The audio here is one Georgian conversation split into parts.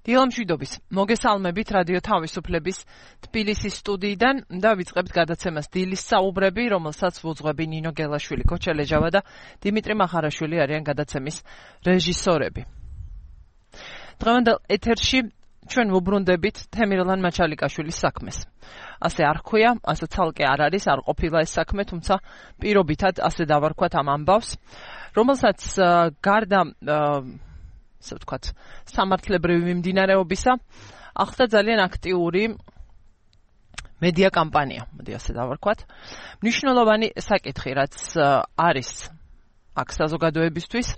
დილამშვიდობის მოგესალმებით რადიო თავისუფლების თბილისის სტუდიიდან და ვიწყებთ გადაცემას დილის საუბრები, რომელსაც ვუძღვები ნინო გელაშვილი, კოჩა ლეჟავა და დიმიტრი მახარაშვილი არიან გადაცემის რეჟისორები. დღევანდელ ეთერში ჩვენ ვუბრუნდებით თემირლან მაჩალიკაშვილის საქმეს. ასე არ ხქვია, ასე ცალკე არ არის, არ ყოფილა ეს საქმე, თუმცა პირობითად ასე დავარქვათ ამ ამბავს, რომელსაც გარდა ასე ვთქვათ, სამართლებრივი მიმდინარეობისა, ახლა ძალიან აქტიური მედია კამპანია, მოდი ასე დავარქვათ. მნიშვნელოვანი საკითხი, რაც არის აქ საზოგადოებისთვის,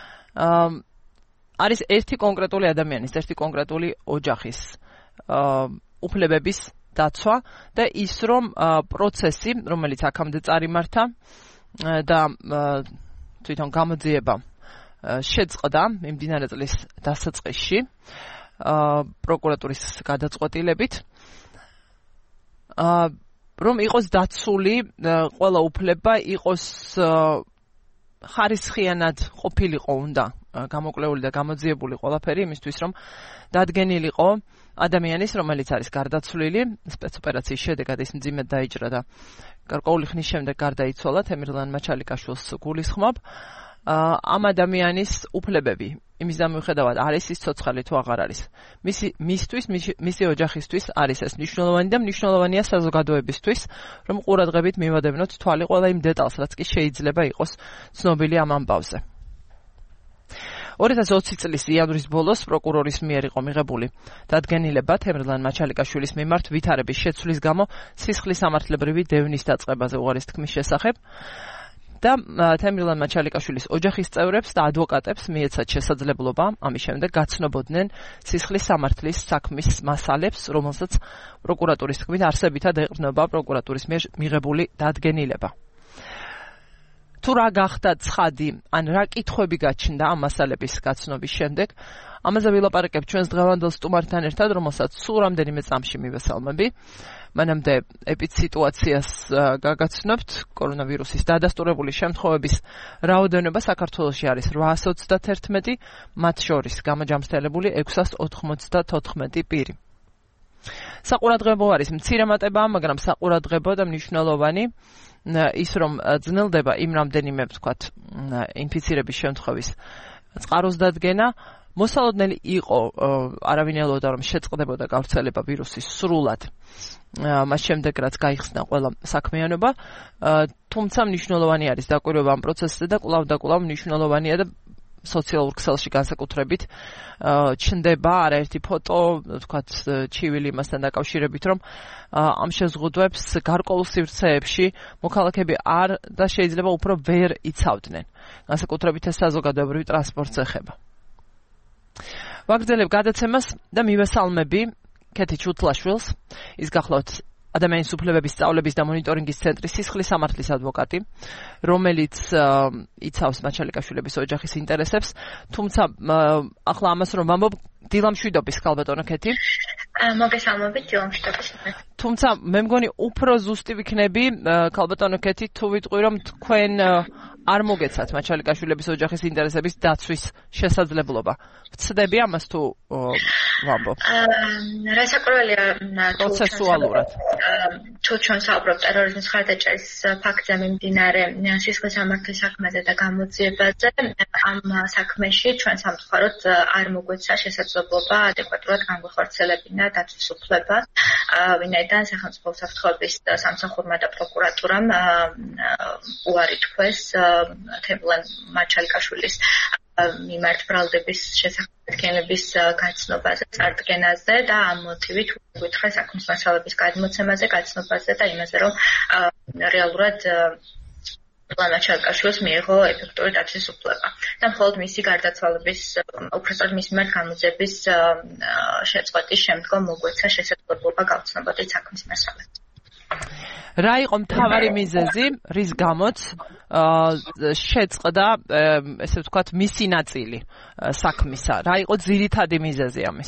არის ერთი კონკრეტული ადამიანის, ერთი კონკრეტული ოჯახის უფლებების დაცვა და ის, რომ პროცესი, რომელიც აქამდე წარიმართა და თვითონ გამოძიება შეწყდა მიმდინარე წლის დასაწყისში პროკურატურის გადაწყვეტილებით, რომ იყოს დაცული ყველა უფლება, იყოს ხარისხიანად ყოფილიყო უნდა გამოკვლეული და გამოძიებული ყველაფერი იმისთვის, რომ დადგენილიყო ადამიანის, რომელიც არის გარდაცვლილი, სპეცოპერაციის შედეგად ის მძიმედ დაიჭრა და გარკვეული ხნის შემდეგ გარდაიცვალა თემირლან მაჩალიკაშვილს გულისხმობ. ამ ადამიანის უფლებები, იმის დამოუხედავად, არის ის ცოცხალი თუ აღარ არის. მისთვის, მისი ოჯახისთვის არის ეს მნიშვნელოვანი და მნიშვნელოვანია საზოგადოებისთვის, რომ ყურადღებით მივადევნოთ თვალი ყველა იმ დეტალს, რაც კი შეიძლება იყოს ცნობილი ამ ამბავზე. 2020 წლის იანვრის ბოლოს პროკურორის მიერ იყო მიღებული დადგენილება თემირლან მაჩალიკაშვილის მიმართ ვითარების შეცვლის გამო სისხლის სამართლებრივი დევნის დაწყებაზე უღარის თქმის შესახებ. და თემირლან მაჩალიკაშვილის ოჯახის წევრებს და ადვოკატებს მიეცათ შესაძლებლობა ამის შემდეგ გაცნობოდნენ სისხლის სამართლის საქმის მასალებს, რომელსაც პროკურატურის თქმით არსებითად ეყრდნობა პროკურატურის მიერ მიღებული დადგენილება. თუ რა გახდა ცხადი, ან რა კითხვები გაჩნდა ამ მასალების გაცნობის შემდეგ, ამაზე ვილაპარაკებ ჩვენს დღევანდელ სტუმართან ერთად, რომელსაც სულ რამდენიმე წამში მივესალმები. მანამდე ეპიდსიტუაციას გაგაცნობთ, კორონავირუსის დადასტურებული შემთხვევების რაოდენობა საქართველოში არის 831, მათ შორის გამოჯამრთელებული 694 პირი. საყურადღებო არის მცირე მატება, მაგრამ საყურადღებო და მნიშვნელოვანი ის, რომ ძნელდება იმ რამდენიმე, ვთქვათ, ინფიცირების შემთხვევის წყაროს დადგენა. მოსალოდნელი იყო, არავინ ელოდა, რომ შეწყდებოდა გავრცელება ვირუსის სრულად მას შემდეგ, რაც გაიხსნა ყველა საქმიანობა, თუმცა მნიშვნელოვანი არის დაკვირვება ამ პროცესზე და კვლავ მნიშვნელოვანია და სოციალურ ქსელში განსაკუთრებით ჩნდება არაერთი ფოტო, ვთქვათ, ჩივილი იმასთან დაკავშირებით, რომ ამ შეზღუდვებს გარკვეულ სივრცეებში მოქალაქეები არ და შეიძლება უფრო ვერ იცავდნენ. განსაკუთრებით ეს საზოგადოებრივი ტრანსპორტს ეხება. ვაგრძელებ გადაცემას და მივესალმები კეთი ჩუთლაშვილს, ის გახლავთ ადამიანის უფლებების სწავლების და მონიტორინგის ცენტრის სისხლის სამართლის ადვოკატი, რომელიც იცავს მაჩალიკაშვილების ოჯახის ინტერესებს, თუმცა ახლა ამას რომ ვამბობ, დილამშვიდობის ქალბატონო კეთი. მოგესალმებით, დილამშვიდობის. თუმცა მე მგონი უფრო ზუსტი ვიქნები ქალბატონო კეთი, თუ ვიტყვი რომ თქვენ არ მოგეცათ მაჩალიკაშვილების ოჯახის ინტერესების დაცვის შესაძლებლობა. ვცდები ამას თუ ვამბობ? რასაკვირველია, პროცესუალურად. თუ ჩვენ საუბრობთ ტერორიზმის მხარდაჭერის ფაქტზე მიმდინარე სისხლის სამართლის საქმეზე და გამოძიებაზე, ამ საქმეში ჩვენ სამწუხაროდ არ მოგვეცა შესაძლებლობა ადეკვატურად განგვეხორციელებინა დაცვის უფლება, ვინაიდან სახელმწიფო უსაფრთხოების სამსახურმა და პროკურატურამ უარი თქვეს თემირლან მაჩალიკაშვილის მიმართ ბრალდების შესაძლებლობის გაცნობაზე, წარდგენაზე და ამ მოტივით უთხრა საქმის მასალების გადმოცემაზე, გაცნობაზე და იმაზე, რომ რეალურად მაჩალიკაშვილს მიიღო ეფექტური დაცვის უფლება და მხოლოდ მისი გარდაცვალების, უпростоრად მის მიმართ გამოძიების შეწყვეტის შემდგომ მოგვეცა შესაძლებლობა გავცნობოდეთ საქმის მასალებს. რა იყო მთავარი მიზეზი, რის გამოც შეწყდა, ესე ვთქვათ, მისი ნაწილი საქმისა? რა იყო ძირითადი მიზეზი ამის?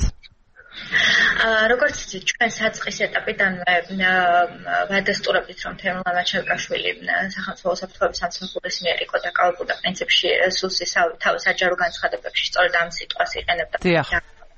როგორც ჩვენ საწყის ეტაპიდანვე ვადასტურებთ, რომ თემირლან მაჩალიკაშვილი სახელმწიფო უსაფრთხოების სამსახურის მიერ იყო დაკავებული და პრინციპში სუსის თავის საჯარო განცხადებებში სწორედ ამ სიტყვას იყენებდა.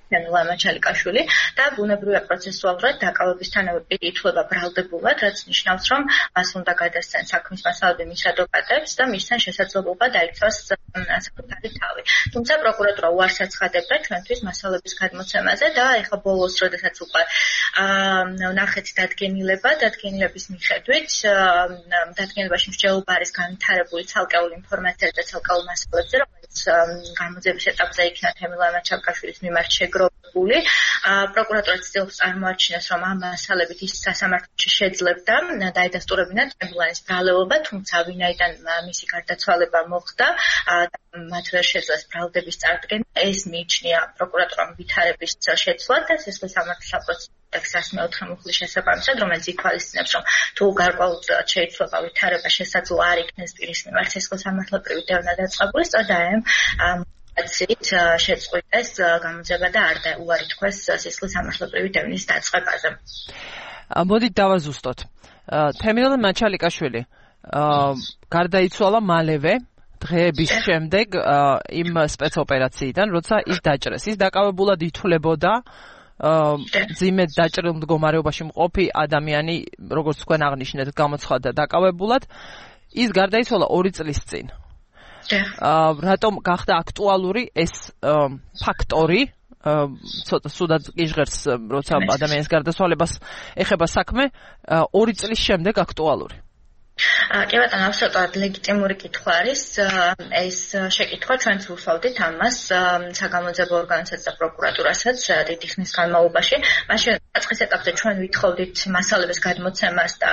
თემილან მაჩალიკაშვილი და ბუნებრივია პროცესუალურად დაკავებისთანავე პირი ითვლება ბრალდებულად, რაც ნიშნავს, რომ მას უნდა გადასცენ საქმის მასალები მის ადვოკატებს და მისცენ შესაძლებლობა დაიცვას საკუთარი თავი. თუმცა პროკურატურა უარს აცხადებდა ჩვენთვის მასალების გადმოცემაზე და ეხლა ბოლოს, როდესაც უკვე ნახეთ დადგენილების მიხედვით, დადგენილებაში მსჯელობა არის განვითარებული ცალკეულ ინფორმაციაზე და ცალკეულ მასალებზე, რომელიც გამოძიების ეტაპზე იქნა თემილან მაჩალიკაშვილის მიმართ შეგროვებული. პროკურატურა ცდილობს წარმოაჩინოს, რომ ამ მასალებით ის სასამართლოში შეძლებდა დაედასტურებინა თემილანის ბრალეულობა, თუმცა ვინაიდან მისი გარდაცვალება მოხდა, მათ ვერ შეძლეს ბრალდების წარდგენა, ეს მიიჩნია პროკურატურამ ვითარების შეცვლად და სისხლის სამართლის პროცესის 104 მუხლის შესაბამისად, რომელიც ითვალისწინებს, რომ თუ გარკვეულწილად შეიძლება ვითარება შესაძლო არ იქნეს პირის მიმართ სისხლის სამართლებრივი დევნა დაწყებული, სწორედ აცით შეწყვიტეს გამოძიება და არ უარი თქვეს სისხლის სამართლებრივი დევნის დაწყებაზე. მოდით დავაზუსტოთ. თემილან მაჩალიკაშვილი გარდაიცვალა მალევე დღეების შემდეგ იმ სპეცოპერაციიდან, როცა ის დაჭრეს. ის დაკავებულად ითვლებოდა ძიმედ დაჭრილ მდგომარეობაში მყოფი ადამიანი, როგორც თქვენ აღნიშნეთ, გამოცხადდა დაკავებულად. ის გარდაიცვალა 2 წლის წინ. რატომ გახდა აქტუალური ეს ფაქტორი? ცოტა სუდად გიჟღერს, როცა ადამიანის გარდაცვალებას ეხება საქმე, 2 წლის შემდეგ აქტუალური. კი ბატონო, აბსოლუტურად ლეგიტიმური კითხვა არის. ეს შეკითხვა ჩვენც ვუსვავდით ამას საგამოძიებო ორგანოსაც და პროკურატურასაც დიდი ხნის განმავლობაში. მაშინ დაწყის ეტაპზე ჩვენ ვითხოვდით მასალების გადმოცემას და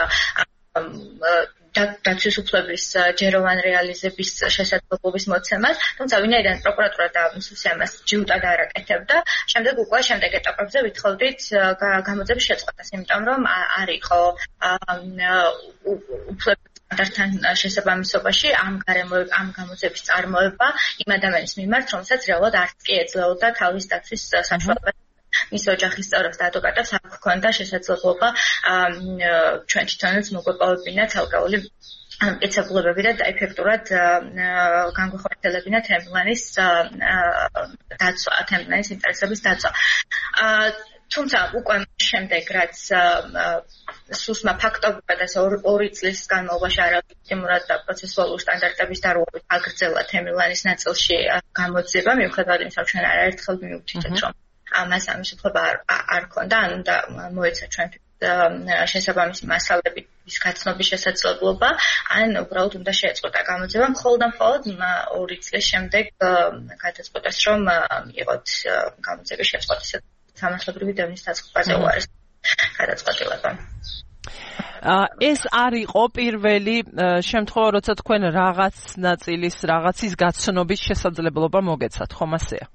დაცვის უფლების ჯეროვან რეალიზების შესაძლებლობის მოცემას, თუმცა ვინაიდან პროკურატურა და მსუსი ამას ჯიუტად არ აკეთებდა, შემდეგ ეტაპებზე ვითხოვდით გამოძიების შეწყვეტას, იმიტომ რომ არ იყო უფლების სტანდარტთან შესაბამისობაში ამ გამოძიების წარმოება იმ ადამიანის მიმართ, რომელსაც რეალურად არც კი ეძლეოდა თავის დაცვის საშუალებას. მის ოჯახის წევრებს და ადვოკატებს არ ჰქონდა შესაძლებლობა ჩვენ თვითონაც მოგვეპოვებინა ცალკეული მტკიცებულებები და ეფექტურად განგვეხორციელებინა თემილანის დაცვა, თემილანის ინტერესების დაცვა. თუმცა უკვე შემდეგ, რაც სუსმა ფაქტობრივად და 2 წლის განმავლობაში არალეგიტიმურად და პროცესუალურ სტანდარტების დარღვევით აგრძელა თემილანის ნაწილში გამოძიება, მიუხედავად იმისა, რომ ჩვენ არაერთხელ მივხვდით, რომ ამას ამის უფლება არ ქონდა, ანუ და მოეცა ჩვენთვის შესაბამისი მასალების გაცნობის შესაძლებლობა, ან უბრალოდ უნდა შეეწყვეტა გამოძიება, მხოლოდ 2 წლის შემდეგ გადაწყვეტეს, რომ მიიღოთ გამოძიების შეწყვეტის სამართლებრივი დევნის დაწყებაზე უარის გადაწყვეტილება. ეს არ იყო პირველი შემთხვევა, როცა თქვენ რაღაცის გაცნობის შესაძლებლობა მოგეცათ, ხომ ასეა?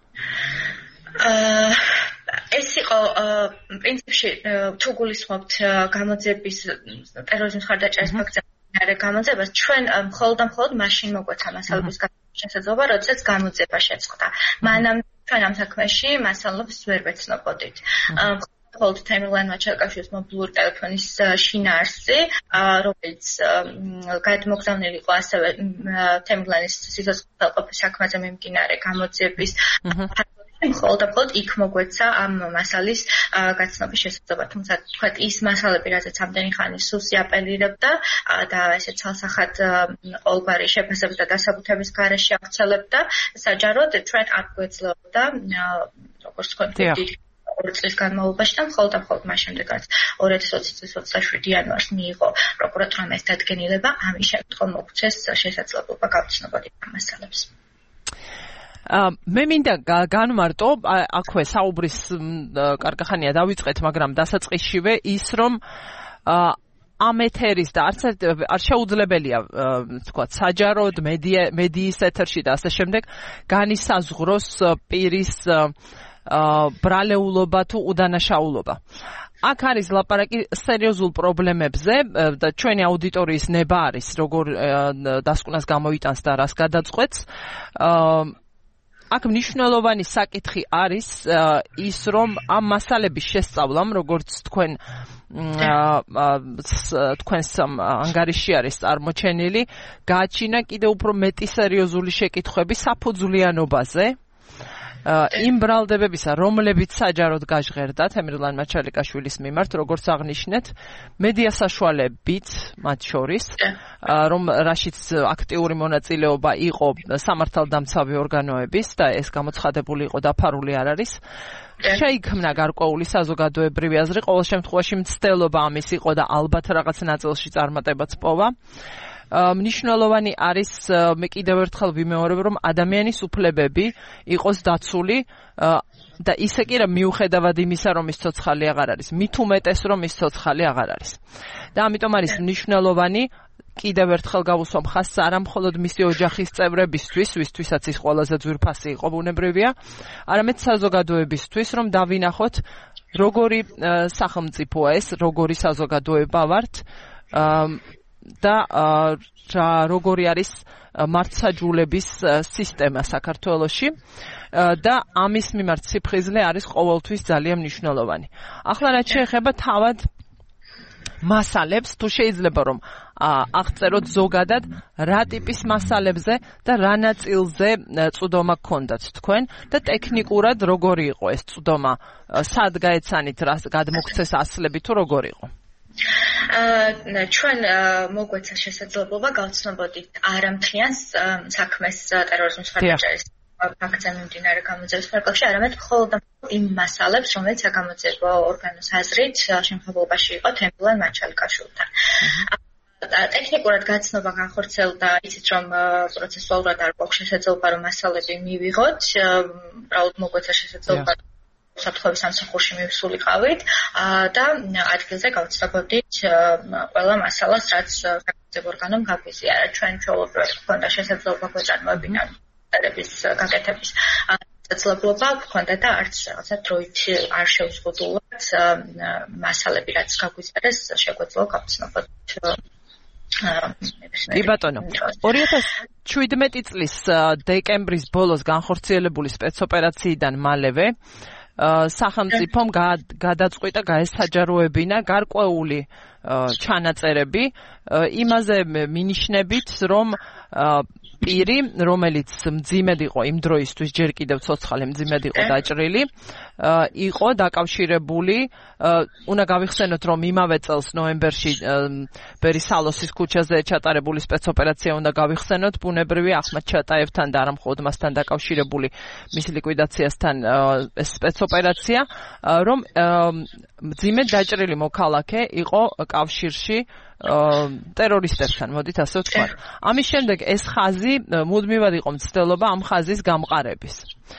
ეს იყო პრინციპში თუ გულისხმობთ გამოძიების ტერორიზმის ხარდაჭერის ფაქტზე გამოძიებას, ჩვენ მხოლოდ მაშინ მოგვეცა მასალების გაცნობის შესაძლებლობა, როდესაც გამოძიება შეწყდა. მანამდე ჩვენ ამ საქმეში მასალებს ვერ ვეცნობოდით. მხოლოდ თემილან მაჩალიკაშვილის მობილური ტელეფონის შინაარსი, რომელიც გადმოგზავნილი იყო ასევე თემილანის სიცოცხლეყოფის საქმეზე მიმდინარე გამოძიების მხოლოდ იქ მოგვეცა ამ მასალის გაცნობის შესაძლებლობა. თუმცა თქვათ ის მასალები, რაზეც ამდენი ხანი სუსი აპელირებდა და ესე ცალსახად ყოველგვარი შეფასების და დასაბუთების გარეშე აქცელებდა, საჯაროდ ჩვენ არ გვეძლეოდა როგორც თქვით 2 წლის განმავლობაში და მხოლოდ მას შემდეგაც 2020 წლის 27 იანვარს მიიღო პროკურატურამ ეს დადგენილება, ამის შემდგომ მოგვცეს შესაძლებლობა გავცნობოდით ამ მასალებს. მე მინდა განმარტო, აქვე საუბრის კარგახანია დავიწყეთ, მაგრამ დასაწყისშივე ის, რომ ამ ეთერის და არ შეუძლებელია, თქვა, საჯაროდ მედიის ეთერში და ასე შემდეგ განისაზღვროს პირის ბრალეულობა თუ უდანაშაულობა. აქ არის ლაპარაკი სერიოზულ პრობლემებზე და ჩვენი აუდიტორიის ნება არის, როგორ დასკვნას გამოიტანს და რას გადაწყვეტს. აქ მნიშვნელოვანი საკითხი არის ის, რომ ამ მასალების შესწავლამ, როგორც თქვენს ანგარიში არის წარმოჩენილი, გააჩინა კიდევ უფრო მეტი სერიოზული შეკითხვები საფუძვლიანობაზე იმ ბრალდებებისა, რომლებიც საჯაროდ გაჟღერდა თემირლან მაჩალიკაშვილის მიმართ, როგორც აღნიშნეთ, მედია საშუალებიც მათ შორის, რომ რაშიც აქტიური მონაწილეობა იყო სამართალდამცავი ორგანოების და ეს გამოცხადებული იყო დაფარული არ არის. შეიქმნა გარკვეული საზოგადოებრივი აზრი, ყოველ შემთხვევაში მცდელობა ამის იყო და ალბათ რაღაც ნაწილში წარმატებაც პოვა. მნიშვნელოვანი არის მე კიდევ ერთხელ ვიმეორებ, რომ ადამიანის უფლებები იყოს დაცული და ისე კი რა მიუხედავად იმისა, რომ ის ცოცხალი აღარ არის, მით უმეტეს რომ ის ცოცხალი აღარ არის. და ამიტომ არის მნიშვნელოვანი კიდევ ერთხელ გავუსვამ ხაზს არა მხოლოდ მისი ოჯახის წევრებისთვის, ვისთვისაც ის ყველაზე ძვირფასი იყო ბუნებრივია, არამედ საზოგადოებისთვის, რომ დავინახოთ როგორი სახელმწიფოა ეს, როგორი საზოგადოება ვართ და როგორი არის მართლმსაჯულების სისტემა საქართველოში და ამის მიმართ სიფხიზლე არის ყოველთვის ძალიან მნიშვნელოვანი. ახლა რაც შეეხება თავად მასალებს, თუ შეიძლება რომ აღწეროთ ზოგადად რა ტიპის მასალებზე და რა ნაწილზე წვდომა გქონდათ თქვენ და ტექნიკურად როგორი იყო ეს წვდომა, სად გაეცანით რა გადმოგცეს ასლები თუ როგორი იყო? ჩვენ მოგვეცა შესაძლებლობა გავცნობოდით არამთლიან საქმეს ტერორიზმის ხარჯაჭერის ფაქტზე მიმდინარე გამოძიების ფარგლებში, არამედ მხოლოდ იმ მასალებს, რომელიც საგამოძიებო ორგანოს აზრით შემთხვევაში იყო თემირლან მაჩალიკაშვილთან. ტექნიკურად გაცნობა განხორციელდა, იცით რომ პროცესუალურად არ გვაქვს შესაძლებლობა რომ მასალები მივიღოთ, უბრალოდ მოგვეცა შესაძლებლობა საფრთხების სამსახურში მივსულიყავით და ადგილზე გავცნობოდით ყველა მასალას, რაც საგამოძიებო ორგანომ გაგვიზიარა. ჩვენ ჩვეულებრივად გვქონდა შესაძლებლობა გვეწარმოებინა წერების გაკეთების შესაძლებლობა გვქონდა და არც რაღაცა დროით არ შევზღუდულად მასალები, რაც გაგვიზიარეს, შეგვეძლო გავცნობოდით. კი ბატონო, 2017 წლის დეკემბრის ბოლოს განხორციელებული სპეცოპერაციიდან მალევე სახელმწიფომ გადაწყვიტა გაესაჯაროებინა გარკვეული ჩანაწერები იმაზე მინიშნებით, რომ პირი, რომელიც მძიმედ იყო იმ დროისთვის, ჯერ კიდევ ცოცხალი მძიმედ იყო დაჭრილი, იყო დაკავშირებული, უნდა გავიხსენოთ, რომ იმავე წელს ნოემბერში ბერისალოსის ქუჩაზე ჩატარებული სპეცოპერაცია უნდა გავიხსენოთ, ბუნებრივია ახმად ჩატაევთან და არა მხოლოდ მასთან დაკავშირებული მის ლიკვიდაციასთან ეს სპეცოპერაცია, რომ მძიმედ დაჭრილი მოქალაქე იყო კავშირში ტერორისტებთან, მოდით ასე ვთქვათ. ამის შემდეგ ეს ხაზი მუდმივად იყო მცდელობა ამ ხაზის გამყარების.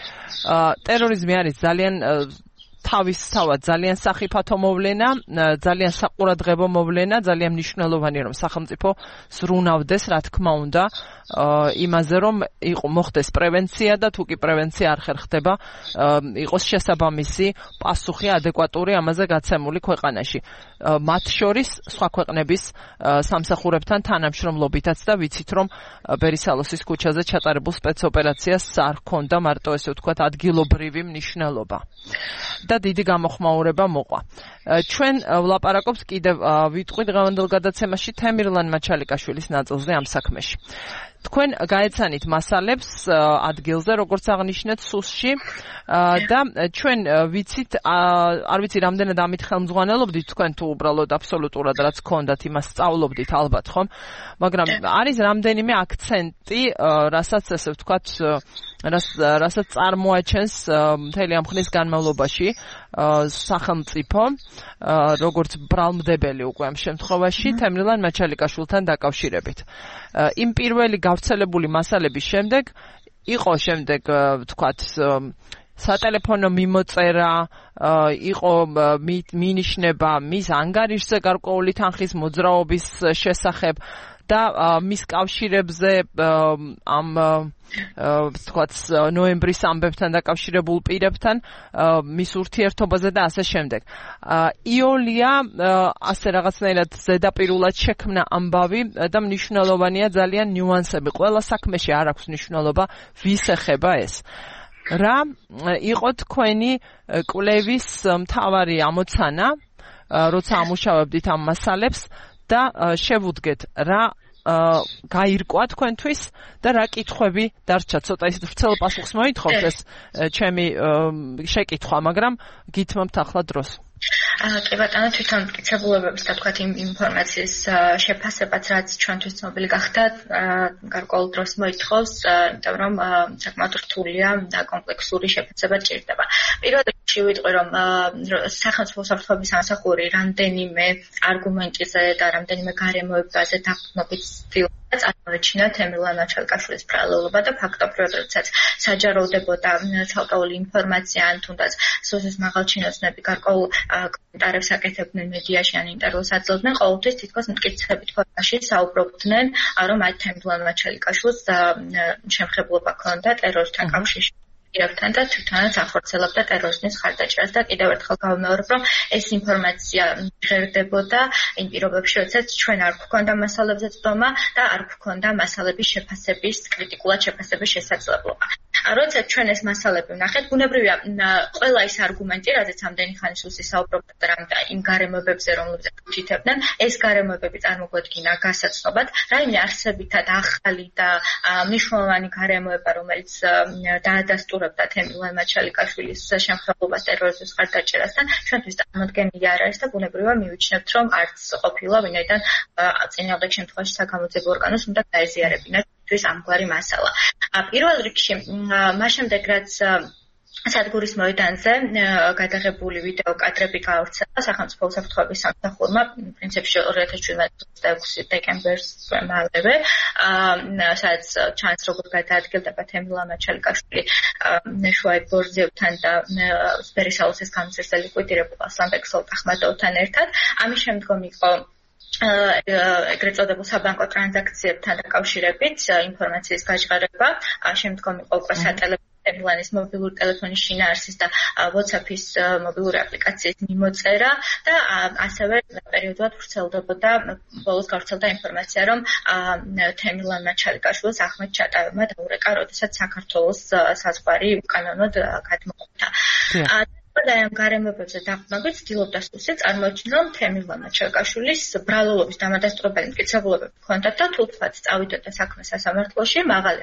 ტერორიზმი არის ძალიან თავისთავად ძალიან სახიფათო მოვლენა, ძალიან საყურადღებო მოვლენა, ძალიან მნიშვნელოვანი რომ სახელმწიფო ზრუნავდეს, რა თქმა უნდა, იმაზე რომ მოხდეს პრევენცია და თუ კი პრევენცია არ ხერხდება, იყოს შესაბამისი პასუხი ადეკვატური ამაზე გაცემული ქვეყანაში. მათ შორის სხვა ქვეყნების სამსახურებთან თანამშრომლობითაც და ვიცით რომ ბერისალოსის ქუჩაზე ჩატარებულ სპეცოპერაციას არ ჰქონდა მარტო ესე ვთქვათ ადგილობრივი მნიშვნელობა. და დიდი გამოხმაურება მოყვა. ჩვენ ვლაპარაკობთ კიდევ ვიტყვი დღევანდელ გადაცემაში თემირლან მაჩალიკაშვილის ნაწილზე ამ საქმეში. თქვენ გაეცანით მასალებს ადგილზე, როგორც აღნიშნეთ, სუსში და ჩვენ ვიცით, არ ვიცი რამდენად ამით ხელმძღვანელობდით თქვენ თუ უბრალოდ აბსოლუტურად რაც გქონდათ იმას სწავლობდით ალბათ, ხომ? მაგრამ არის რამდენიმე აქცენტი, რასაც ესე ვთქვათ, რასაც წარმოაჩენს მთელი ამ ხნის განმავლობაში სახელმწიფო, როგორც ბრალმდებელი უკვე ამ შემთხვევაში თემირლან მაჩალიკაშვილთან დაკავშირებით. იმ პირველი გავრცელებული მასალების შემდეგ იყო ვთქვათ სატელეფონო მიმოწერა, იყო მინიშნება მის ანგარიშზე გარკვეული თანხის მოძრაობის შესახებ და მის კავშირებზე ამ ვთქვათ ნოემბრის ამბებთან დაკავშირებულ პირებთან მის ურთიერთობაზე და ასე შემდეგ. იოლია ასე რაღაცნაირად ზედაპირულად შექმნა ამბავი და მნიშვნელოვანია ძალიან ნიუანსები. ყველა საქმეში არ აქვს მნიშვნელობა ვის ეხება ეს. რა იყო თქვენი კვლევის მთავარი ამოცანა, როცა ამუშავებდით ამ მასალებს და შევუდგეთ რა გაირკვა თქვენთვის და რა კითხვები დარჩა? ცოტა ისეთ ვრცელ პასუხს მოითხოვთ ეს ჩემი შეკითხვა, მაგრამ გითმობთ ახლა დროს. კი ბატონო, თვითონ მტკიცებულებების და თქვათ იმ ინფორმაციის შეფასებაც რაც ჩვენთვის ცნობილი გახდა, გარკვეულ დროს მოითხოვს, იმიტომ რომ საკმაოდ რთულია და კომპლექსური შეფასება ჭირდება. პირველ რიგში ვიტყვი, რომ სახელმწიფო უსაფრთხოების სამსახური რამდენიმე არგუმენტზე და რამდენიმე გარემოებაზე დაყრდნობით ცდილობდა წარმოეჩინა თემურლენ მაჩალკაშვილის ბრალეულობა და ფაქტობრივად, როდესაც საჯაროვდებოდა ცალკეული ინფორმაცია ან თუნდაც სუსის მაღალჩინოსნები გარკვეულ კომენტარებს აკეთებდნენ მედიაში ან ინტერვიუს აძლევდნენ, ყოველთვის თითქოს მტკიცებით ფორმაში საუბრობდნენ, რომ აი თემურლენ მაჩალკაშვილს შემხებლობა ჰქონდა ტერორთან კავშირში. ირაკთან და თვითონაც ახორციელებდა ტერორიზმის ხარდაჭერას და კიდევ ერთხელ გავიმეორებ, რომ ეს ინფორმაცია ღერდებოდა იმ პირობებში, როდესაც ჩვენ არ გვქონდა მასალებზე წვდომა და არ გვქონდა მასალების შეფასების, კრიტიკულად შეფასების შესაძლებლობა. როდესაც ჩვენ ეს მასალები ვნახეთ, ბუნებრივია ყველა ის არგუმენტი, რადგან ამდენი ხანი სუსი საუბრობდა და იმ გარემოებებზე, რომლებზეც უთითებდნენ, ეს გარემოებები წარმოგვედგინა გასაცნობად, რაიმე არსებითად ახალი და მნიშვნელოვანი გარემოება, რომელიც დაადასტურებდა თემურლენ მაჩალკაშვილის შემხებლობას ტერორიზმის ხარდაჭერასთან, ჩვენთვის წარმოდგენილი არ არის და ბუნებრივია მივიჩნევთ, რომ არც ყოფილა ვინაიდან წინააღმდეგ შემთხვევაში საგამოძიებო ორგანოს უნდა დაეზიარებინა ამგვარი მასალა. პირველ რიგში, მას შემდეგ რაც სადგურის მოედანზე გადაღებული ვიდეო კადრები გაავრცელა სახელმწიფო უსაფრთხოების სამსახურმა, პრინციპში 2017 დეკემბერს მალევე, სადაც ჩანს როგორ გადაადგილდება თემურლენ მაჩალკაშვილი შუაიბორზევთან და სპერისალოსის გამზირზე ლიკვიდირებულ ასლანბეკ სოლტახმადოვთან ერთად. ამის შემდგომ იყო ეგრეთ წოდებულ საბანკო ტრანზაქციებთან დაკავშირებით ინფორმაციის გაჟღერება, შემდგომ იყო უკვე თემურლენის მობილური ტელეფონის შინაარსის და WhatsApp-ის მობილური აპლიკაციის მიმოწერა და ასევე პერიოდულად ვრცელდებოდა ბოლოს გავრცელდა ინფორმაცია, რომ თემურლენ მაჩალკაშვილს ახმედ ჩატაევმა დაურეკა, როდესაც საქართველოს საზღვარი უკანონოდ გადმოხვდა. და ამ გარემოებებზე დაყრდნობით ცდილობდა სუსი წარმოეჩინა, რომ თემურლენ მაჩალკაშვილის ბრალეულობის დამადასტურებელი მტკიცებულებები ჰქონდათ და თუ თქვათ წავიდოდა საქმე სასამართლოში,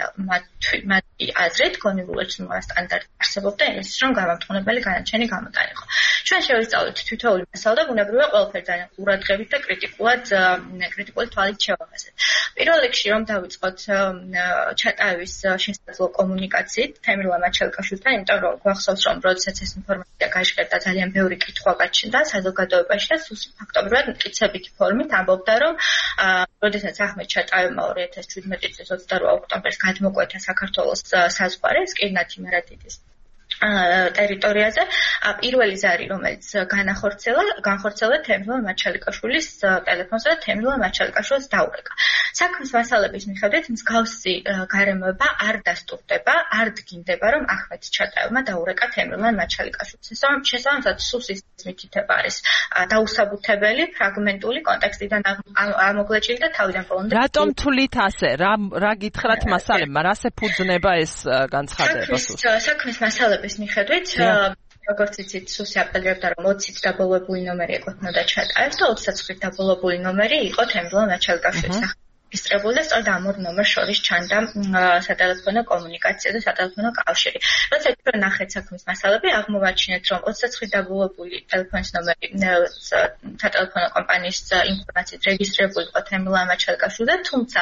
მათი აზრით გონებულეცნობა სტანდარტი არსებობდა იმისთვის, რომ გამამტყუნებელი განაჩენი გამოტანილიყო. ჩვენ შევისწავლეთ თითოეული მასალა და ბუნებრივია ყველაფერთან ყურადღებით და კრიტიკული თვალით შევაფასეთ. პირველ რიგში რომ დავიწყოთ ჩატაევის შესაძლო კომუნიკაციით თემურლენ მაჩალკაშვილთან, იმიტომ რომ გვახსოვს, რომ როდესაც ეს ინფორმაცია გაჟღერდა, ძალიან ბევრი კითხვა გაჩნდა საზოგადოებაში და სუსი ფაქტობრივად მტკიცებითი ფორმით ამბობდა, რომ როდესაც ახმედ ჩატაევმა 2017 წლის 28 ოქტომბერს გადმოკვეთა საქართველოს საზღვარი, სკირნათი მარადიდის ტერიტორიაზე, პირველი ზარი, რომელიც განხორციელა თემურლენ მაჩალკაშვილის ტელეფონზე და თემურლენ მაჩალკაშვილს დაურეკა. საქმის მასალების მიხედვით მსგავსი გარემოება არ დასტურდება, არ დგინდება, რომ ახმედ ჩატაევმა დაურეკა თემურლენ მაჩალკაშვილს. შესაბამისად, სუსის მითითება არის დაუსაბუთებელი, ფრაგმენტული, კონტექსტიდან ამოგლეჭილი და თავიდან ბოლომდე. რატომ თვლით ასე? რა გითხრათ მასალებმა? რას ეფუძნება ეს განცხადება სუსს? საქმის მასალების მიხედვით როგორც იცით, სუსი აპელირებდა, რომ 20-ით დაბოლოებული ნომერი ეკუთვნოდა ჩატაევს და 29-ით დაბოლოებული ნომერი იყო თემურლენ მაჩალკაშვილის რეგისტრებული და სწორედ ამ ორ ნომერს შორის ჩანდა სატელეფონო კომუნიკაცია და სატელეფონო კავშირი. როცა ჩვენ ნახეთ საქმის მასალები, აღმოვაჩინეთ, რომ 29-ით დაბოლოებული ტელეფონის ნომერი სატელეფონო კომპანიის ინფორმაციით რეგისტრებული იყო თემურლენ მაჩალკაშვილი და თუმცა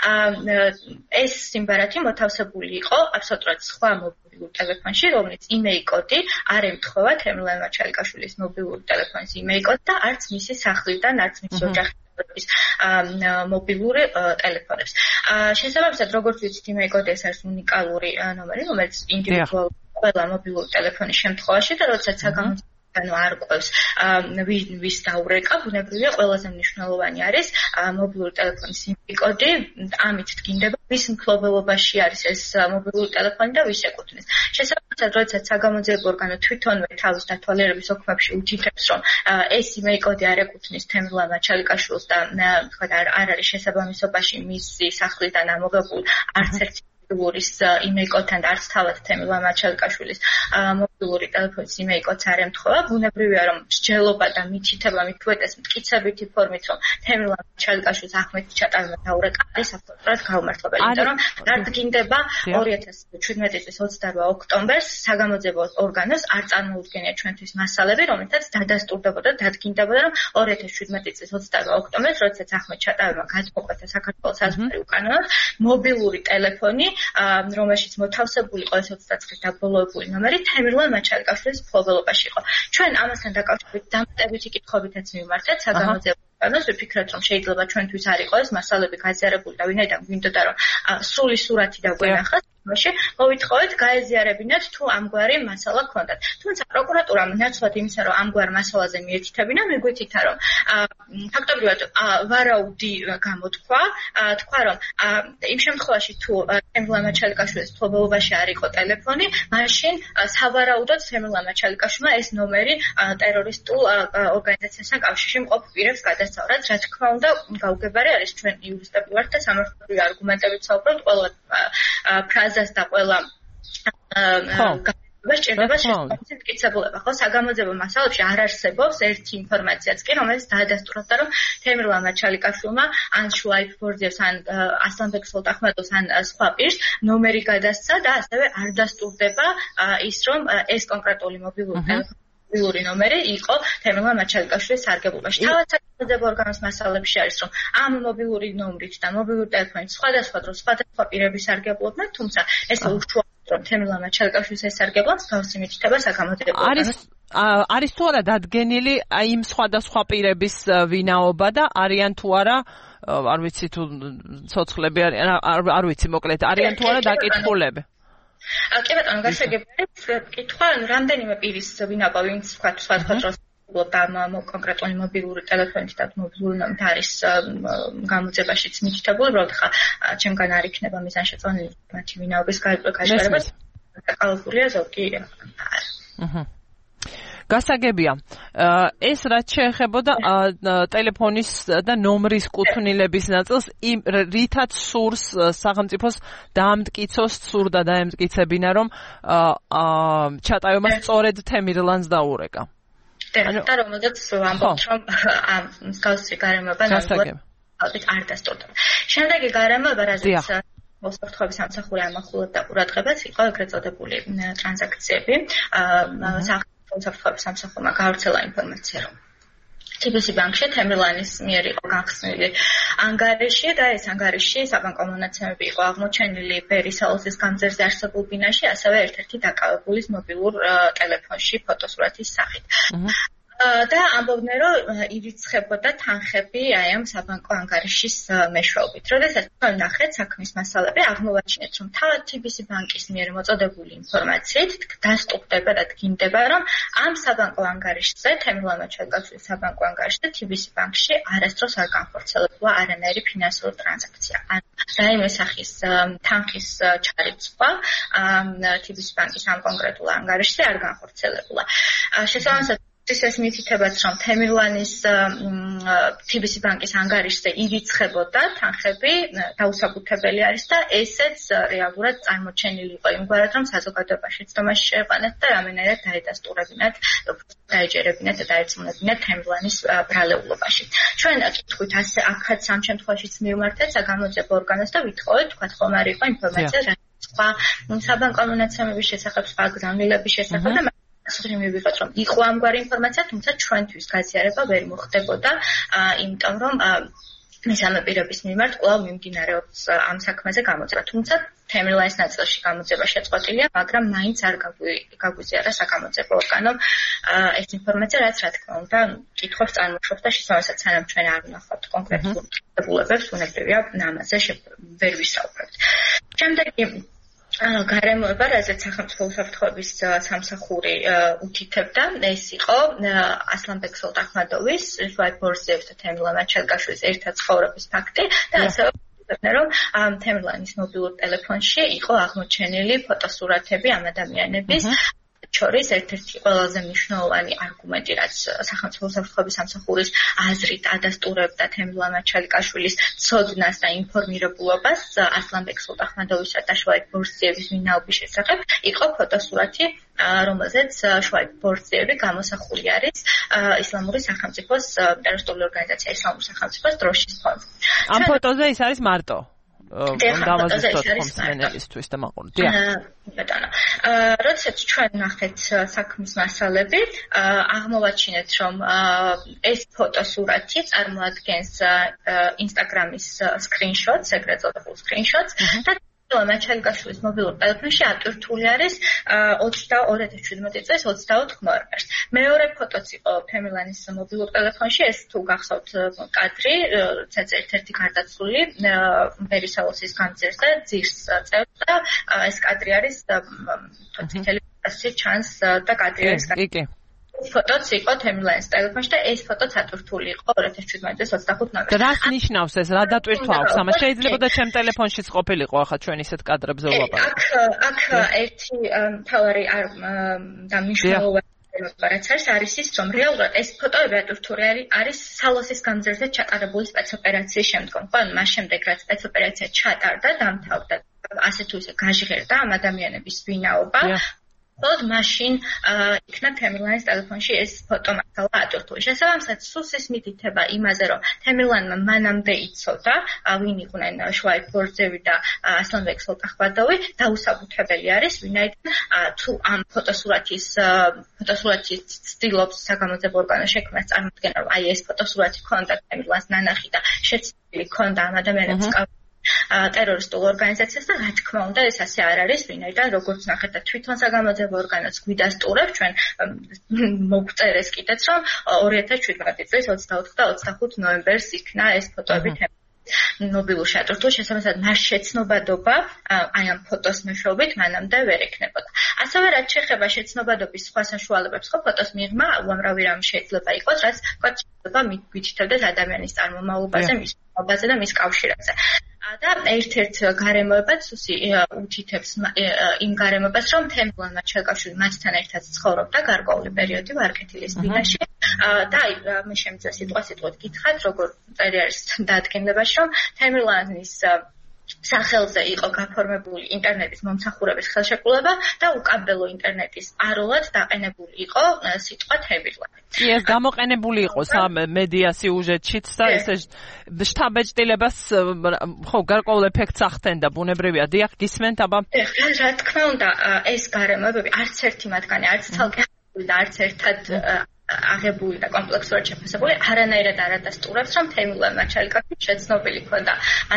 ეს სიმბარათი მოთავსებული იყო აბსოლუტურად სხვა მობილურ ტელეფონში, რომელიც იმეი კოდი არ ემთხვევა თემურლენ მაჩალკაშვილის მობილური ტელეფონის იმეი კოდი და არც მისი სახლიდან, არც მისი ოჯახის მობილური ტელეფონებს. შესაბამისად, როგორც ვიცით, იმეი კოდი ეს არის უნიკალური ნომერი, რომელიც ინდივიდუალურად ყველა მობილური ტელეფონის შემთხვევაში და როდესაც საგამოძიებო არ ყვევს ვის დაურეკა, ბუნებრივია ყველაზე მნიშვნელოვანი არის მობილური ტელეფონის იმეი კოდი, ამით დგინდება ვის მფლობელობაში არის ეს მობილური ტელეფონი და ვის ეკუთვნის. შესაბამისად, როდესაც საგამოძიებო ორგანო თვითონვე თავის დათვალიერების ოქმებში უთითებს, რომ ეს იმეი კოდი არ ეკუთვნის თემურლენ მაჩალკაშვილს და თქვა არ არის შესაბამისობაში მისი სახლიდან ამოღებულ არც ერთი მობილურის იმეი კოდთან და არც თავად თემურლენ მაჩალკაშვილის მობილური ტელეფონის იმეიკოც არ ემთხვევა, ბუნებრივია რომ მსჯელობა და მითითება მithuetes მტკიცებითი ფორმით რომ თემრლან ჩალიკაშვილის ახმეტის ჩატარება დაურეკა არის აბსოლუტურად გაუმართლებელი, იმიტომ რომ დადგინდება 2017 წლის 28 ოქტომბერს საგამოძიებო ორგანოს არ წარმოუდგენია ჩვენთვის მასალები, რომელთაც დადასტურდებოდა და დადგინდებოდა რომ 2017 წლის 28 ოქტომბერს, როდესაც ახმეტ ჩატარებმა გადმოკვეთა საქართველოს საზღვარი უკანონოდ, მობილური ტელეფონი, რომელშიც მოთავსებული იყო 29 დაბოლოებული ნომერი თემრლან მაჩალიკაშვილის მფლობელობაში იყო. ჩვენ ამასთან დაკავშირებით დამატებითი კითხვებითაც მივმართეთ საგამოძიებო ანუ ვფიქრობთ რომ შეიძლება ჩვენთვის არ იყოს ეს მასალები გაზიარებული და ვინაიდან გვინდოდა რომ სრული სურათი დაგვენახათ მაშინ მოვითხოვეთ გაეზიარებინათ თუ ამგვარი მასალა გქონდათ. თუმცა პროკურატურამ ნაცვლად იმისა რომ ამგვარ მასალაზე მიეთითებინა მიგვეთითა რომ ფაქტობრივად ვარაუდი გამოთქვა თქვა რომ იმ შემთხვევაში თუ თემრლან მაჩალიკაშვილის მფლობელობაში არ იყო ტელეფონი მაშინ სავარაუდოდ თემრლან მაჩალიკაშვილმა ეს ნომერი ტერორისტულ ორგანიზაციასთან კავშირში მყოფ პირებს გადასცა, რაც რა თქმა უნდა გაუგებარი არის ჩვენ იურისტები ვართ და სამართლებრივი არგუმენტებით საუბრობთ ყველა ფრაზას და ყველა სჭირდება შესაბამისი მტკიცებულება. ხო, საგამოძიებო მასალებში არ არსებობს ერთი ინფორმაციაც კი, რომელიც დაადასტურებდა, რომ თემრლან მაჩალიკაშვილმა ან შუაიფ ბორძიევს, ან ასლანბეკ სოლტახმატოვს, ან სხვა პირს ნომერი გადასცა და ასევე არ დასტურდება ის, რომ ეს კონკრეტული მობილური ნომერი იყო თემრლან მაჩალიკაშვილის სარგებლობაში. თავად საგამოძიებო ორგანოს მასალებში არის, რომ ამ მობილური ნომრით და მობილური ტელეფონით სხვადასხვა დროს სხვადასხვა პირები სარგებლობდნენ, თუმცა ეს უშუალოდ რომ თემრლან მაჩალიკაშვილის ესარგებლა მსგავსი მითითება საგამოძიებო ორგანოს არის თუ არა დადგენილი იმ სხვადასხვა პირების ვინაობა და არიან თუ არა არ ვიცი თუ ცოცხლები არიან არ ვიცი მოკლედ არიან თუ არა დაკითხულები. კი ბატონო, გასაგებია კითხვა, რამდენიმე პირის ვინაობა, ვინც თქვა სხვადასხვა დროს და კონკრეტული მობილური ტელეფონით და მობილური ნომრით არის გამოძიებაშიც მითითებული, რომ ხა ჩემგან არ იქნება მიზანშეწონილი მათი ვინაობის გაშორება. კალკულია ზოგი. გასაგებია ეს რაც შეეხებოდა ტელეფონის და ნომრის კუთვნილების ნაწილს რითაც სურს სახელმწიფოს დაამტკიცოს სურდა დაემტკიცებინა რომ ჩატარება სწორედ თემრლანს დაურეკა. და რომელზეც ამბობთ რომ ამ მსგავსი გარემოება ნამდვილად არ დასტურდა. შემდეგი გარემოება რაზეც მოსახლეობის სამსახური ამახვილებდა ყურადღებას იყო ეგრეთ წოდებული ტრანზაქციები საფრთხების სამსახურმა გავრცელა ინფორმაცია რომ TBC ბანკში თემრლანის მიერ იყო გახსნილი ანგარიში და ეს ანგარიში საბანკო მონაცემები იყო აღმოჩენილი ბერის აუზის გამზერზე არსებულ ბინაში, ასევე ერთ-ერთი დაკავებულის მობილურ ტელეფონში ფოტოსურათის სახით. და ამბობდნენ რომ ირიცხებოდა თანხები აი ამ საბანკო ანგარიშის მეშვეობით. როდესაც თქვენ ნახეთ საქმის მასალები, აღმოვაჩინეთ რომ თავად TBC ბანკის მიერ მოწოდებული ინფორმაციით დასტურდება და დგინდება რომ ამ საბანკო ანგარიშზე თემრლან მაჩალიკაშვილის საბანკო ანგარიშზე TBC ბანკში არასდროს არ განხორციელებულა არანაირი ფინანსური ტრანზაქცია. ან რაიმე სახის თანხის ჩარიცხვა TBC ბანკის ამ კონკრეტულ ანგარიშზე არ განხორციელებულა. შესაბამისად ეს მითითებაც რომ თემრლანის TBC ბანკის ანგარიშზე ირიცხებოდა თანხები დაუსაბუთებელი არის და ესეც რეალურად წარმოჩენილი იყო იმგვარად რომ საზოგადოებაში ცდომაში შეეყვანათ და რამენერად დაედასტურებინათ, დაეჯერებინათ და დაერწმუნებინათ თემრლანის ბრალეულობაში. ჩვენ კითხვით ასე აქაც ამ შემთხვევაშიც მივმართეთ საგამოძიებო ორგანოს და ვითხოვეთ თქვა ხომ არ იყო ინფორმაცია სხვა საბანკო მონაცემების შესახებ, სხვა გზავნილების შესახებ და მივიღოთ რომ იყო ამგვარი ინფორმაცია, თუმცა ჩვენთვის გაზიარება ვერ მოხდებოდა, იმიტომ რომ მესამე პირების მიმართ კვლავ მიმდინარეობს ამ საქმეზე გამოძიება. თუმცა თემრლანის ნაწილში გამოძიება შეწყვეტილია, მაგრამ მაინც არ გაგვიზიარა საგამოძიებო ორგანომ ეს ინფორმაცია, რაც რა თქმა უნდა კითხვებს წარმოშობს და შესაბამისად სანამ ჩვენ არ ვნახავთ კონკრეტულ კითხვებს, უნებრივია ამაზე ვერ ვისაუბრებთ. შემდეგი გარემოება, რაზეც სახელმწიფო უსაფრთხოების სამსახური უთითებდა, ეს იყო ასლანბეკ სოლტახმატოვის, შუაიფ ბორძიევს და თემრლან მაჩალიკაშვილის ერთად ცხოვრების ფაქტი და ასევე რომ თემრლანის მობილურ ტელეფონში იყო აღმოჩენილი ფოტოსურათები ამ ადამიანების შორის ერთ-ერთი ყველაზე მნიშვნელოვანი არგუმენტი, რაც სახელმწიფო უსაფრთხოების სამსახურის აზრით ადასტურებდა თემურლენ მაჩალიკაშვილის ცოდნას და ინფორმირებულობას ასლანბეკ სულტანხმადოვისა და შუაիկ ბორცდიევის ვინაობის შესახებ, იყო ფოტოსურათი, რომელზეც შუაիկ ბორცდიევი გამოსახული არის ისლამური სახელმწიფოს ტერორისტული ორგანიზაცია ისლამური სახელმწიფოს დროშის ფონზე. ამ ფოტოზე ის არის მარტო. დავაზუსტოთ ხომსმენელისთვის და მაყურებელს. დიახ. ბატონო. როდესაც ჩვენ ნახეთ საქმის მასალები, აღმოვაჩინეთ, რომ ეს ფოტოსურათი წარმოადგენს Instagram-ის screenshots, ეგრეთ წოდებულ screenshots და მაჩალიკაშვილის მობილურ ტელეფონში ატვირთული არის 2017 წლის 24 ნოემბერს. მეორე ფოტოც იყო თემურლენის მობილურ ტელეფონში, ეს თუ გახსოვთ კადრი, როდესაც ერთ-ერთი გარდაცვლილი ბერისელოსის განძერს და ძირს წერს და ეს კადრი არის თითელი ასი ჩანს და კადრი არის. კი. ფოტოც იყო თემურლენის ტელეფონში და ეს ფოტოც ატვირთული იყო 2017 წლის 25 ნოემბერს. რას ნიშნავს ეს? რა დატვირთვა აქვს? ამას შეიძლება და ჩემ ტელეფონშიც ყოფილიყო ახლა ჩვენ ისეთ კადრებზე ვლაპარაკობთ. აქ ერთი მთავარი და მნიშვნელოვანი რაც არის ის, რომ რეალურად ეს ფოტოები ატვირთული არის სალოსის განძერზე ჩატარებული სპეცოპერაციის შემდგომ. ხო, მას შემდეგ რაც სპეცოპერაცია ჩატარდა, დამთავრდა, ასე თუ ისე გაჟღერდა ამ ადამიანების ვინაობა. Tot machine იქნა თემურლენის ტელეფონში ეს ფოტომასალა ატვირთული. შესაბამისად, სუსის მითითება იმაზე, რომ თემურლენმა მანამდე იცოდა, ვინ იყვნენ შუაիկ ბორცდიევი და ასლანბეკ სულტანხმადოვი, დაუსაბუთებელი არის, ვინაიდან თუ ამ ფოტოსურათის ცდილობს საგამოძიებო ორგანო შექმნას წარმოადგენა, რომ აი ეს ფოტოსურათი ქონდა თემურლენს ნანახი და შეცდილი ქონდა ამ ადამიანებს ტერორისტულ ორგანიზაციას და რა თქმა უნდა ეს ასე არ არის, ვინაიდან როგორც ნახეთ და თვითონ საგამოძიებო ორგანოც გვიდასტურებს ჩვენ მოგწერეს კიდეც რომ 2017 წლის 24 და 25 ნოემბერს იქნა ეს ფოტოები მობილურში ატვირთული, შესაბამისად მას შეცნობადობა აი ამ ფოტოს მეშვეობით მანამდე ვერ ექნებოდა. ასევე რაც შეეხება შეცნობადობის სხვა საშუალებებს, ხო ფოტოს მიღმა უამრავი რამ შეიძლება იყოს, რაც შეიძლება მითითებდეს ადამიანის წარმომავლობაზე, მის მობილურზე და მის კავშირებზე. და ერთ-ერთ გარემოებაც სუსი უთითებს იმ გარემოებას, რომ თემურლენ მაჩალიკაშვილი მასთან ერთად ცხოვრობდა გარკვეული პერიოდი ვარკეთილის ბინაში და აი მე შემიძლია სიტყვასიტყვით გითხრათ, როგორ წერი არის დადგენილებაში, რომ თემურლენის სახელზე იყო გაფორმებული ინტერნეტის მომსახურების ხელშეკრულება და უკაბელო ინტერნეტის პაროლად დაყენებული იყო სიტყვა თემურლენი. კი, ეს გამოყენებული იყო მედია სიუჟეტშიც და ესე შთაბეჭდილებას ხო გარკვეულ ეფექტს ახდენდა ბუნებრივია. დიახ, გისმენთ აბა? რა თქმა უნდა, ეს გარემოებები არც ერთი მათგანი არც ცალკე და არც ერთად აღებული და კომპლექსურად შეფასებული არანაირად არ ადასტურებს, რომ თემურლენ მაჩალიკაშვილი შეცნობილი ქონდა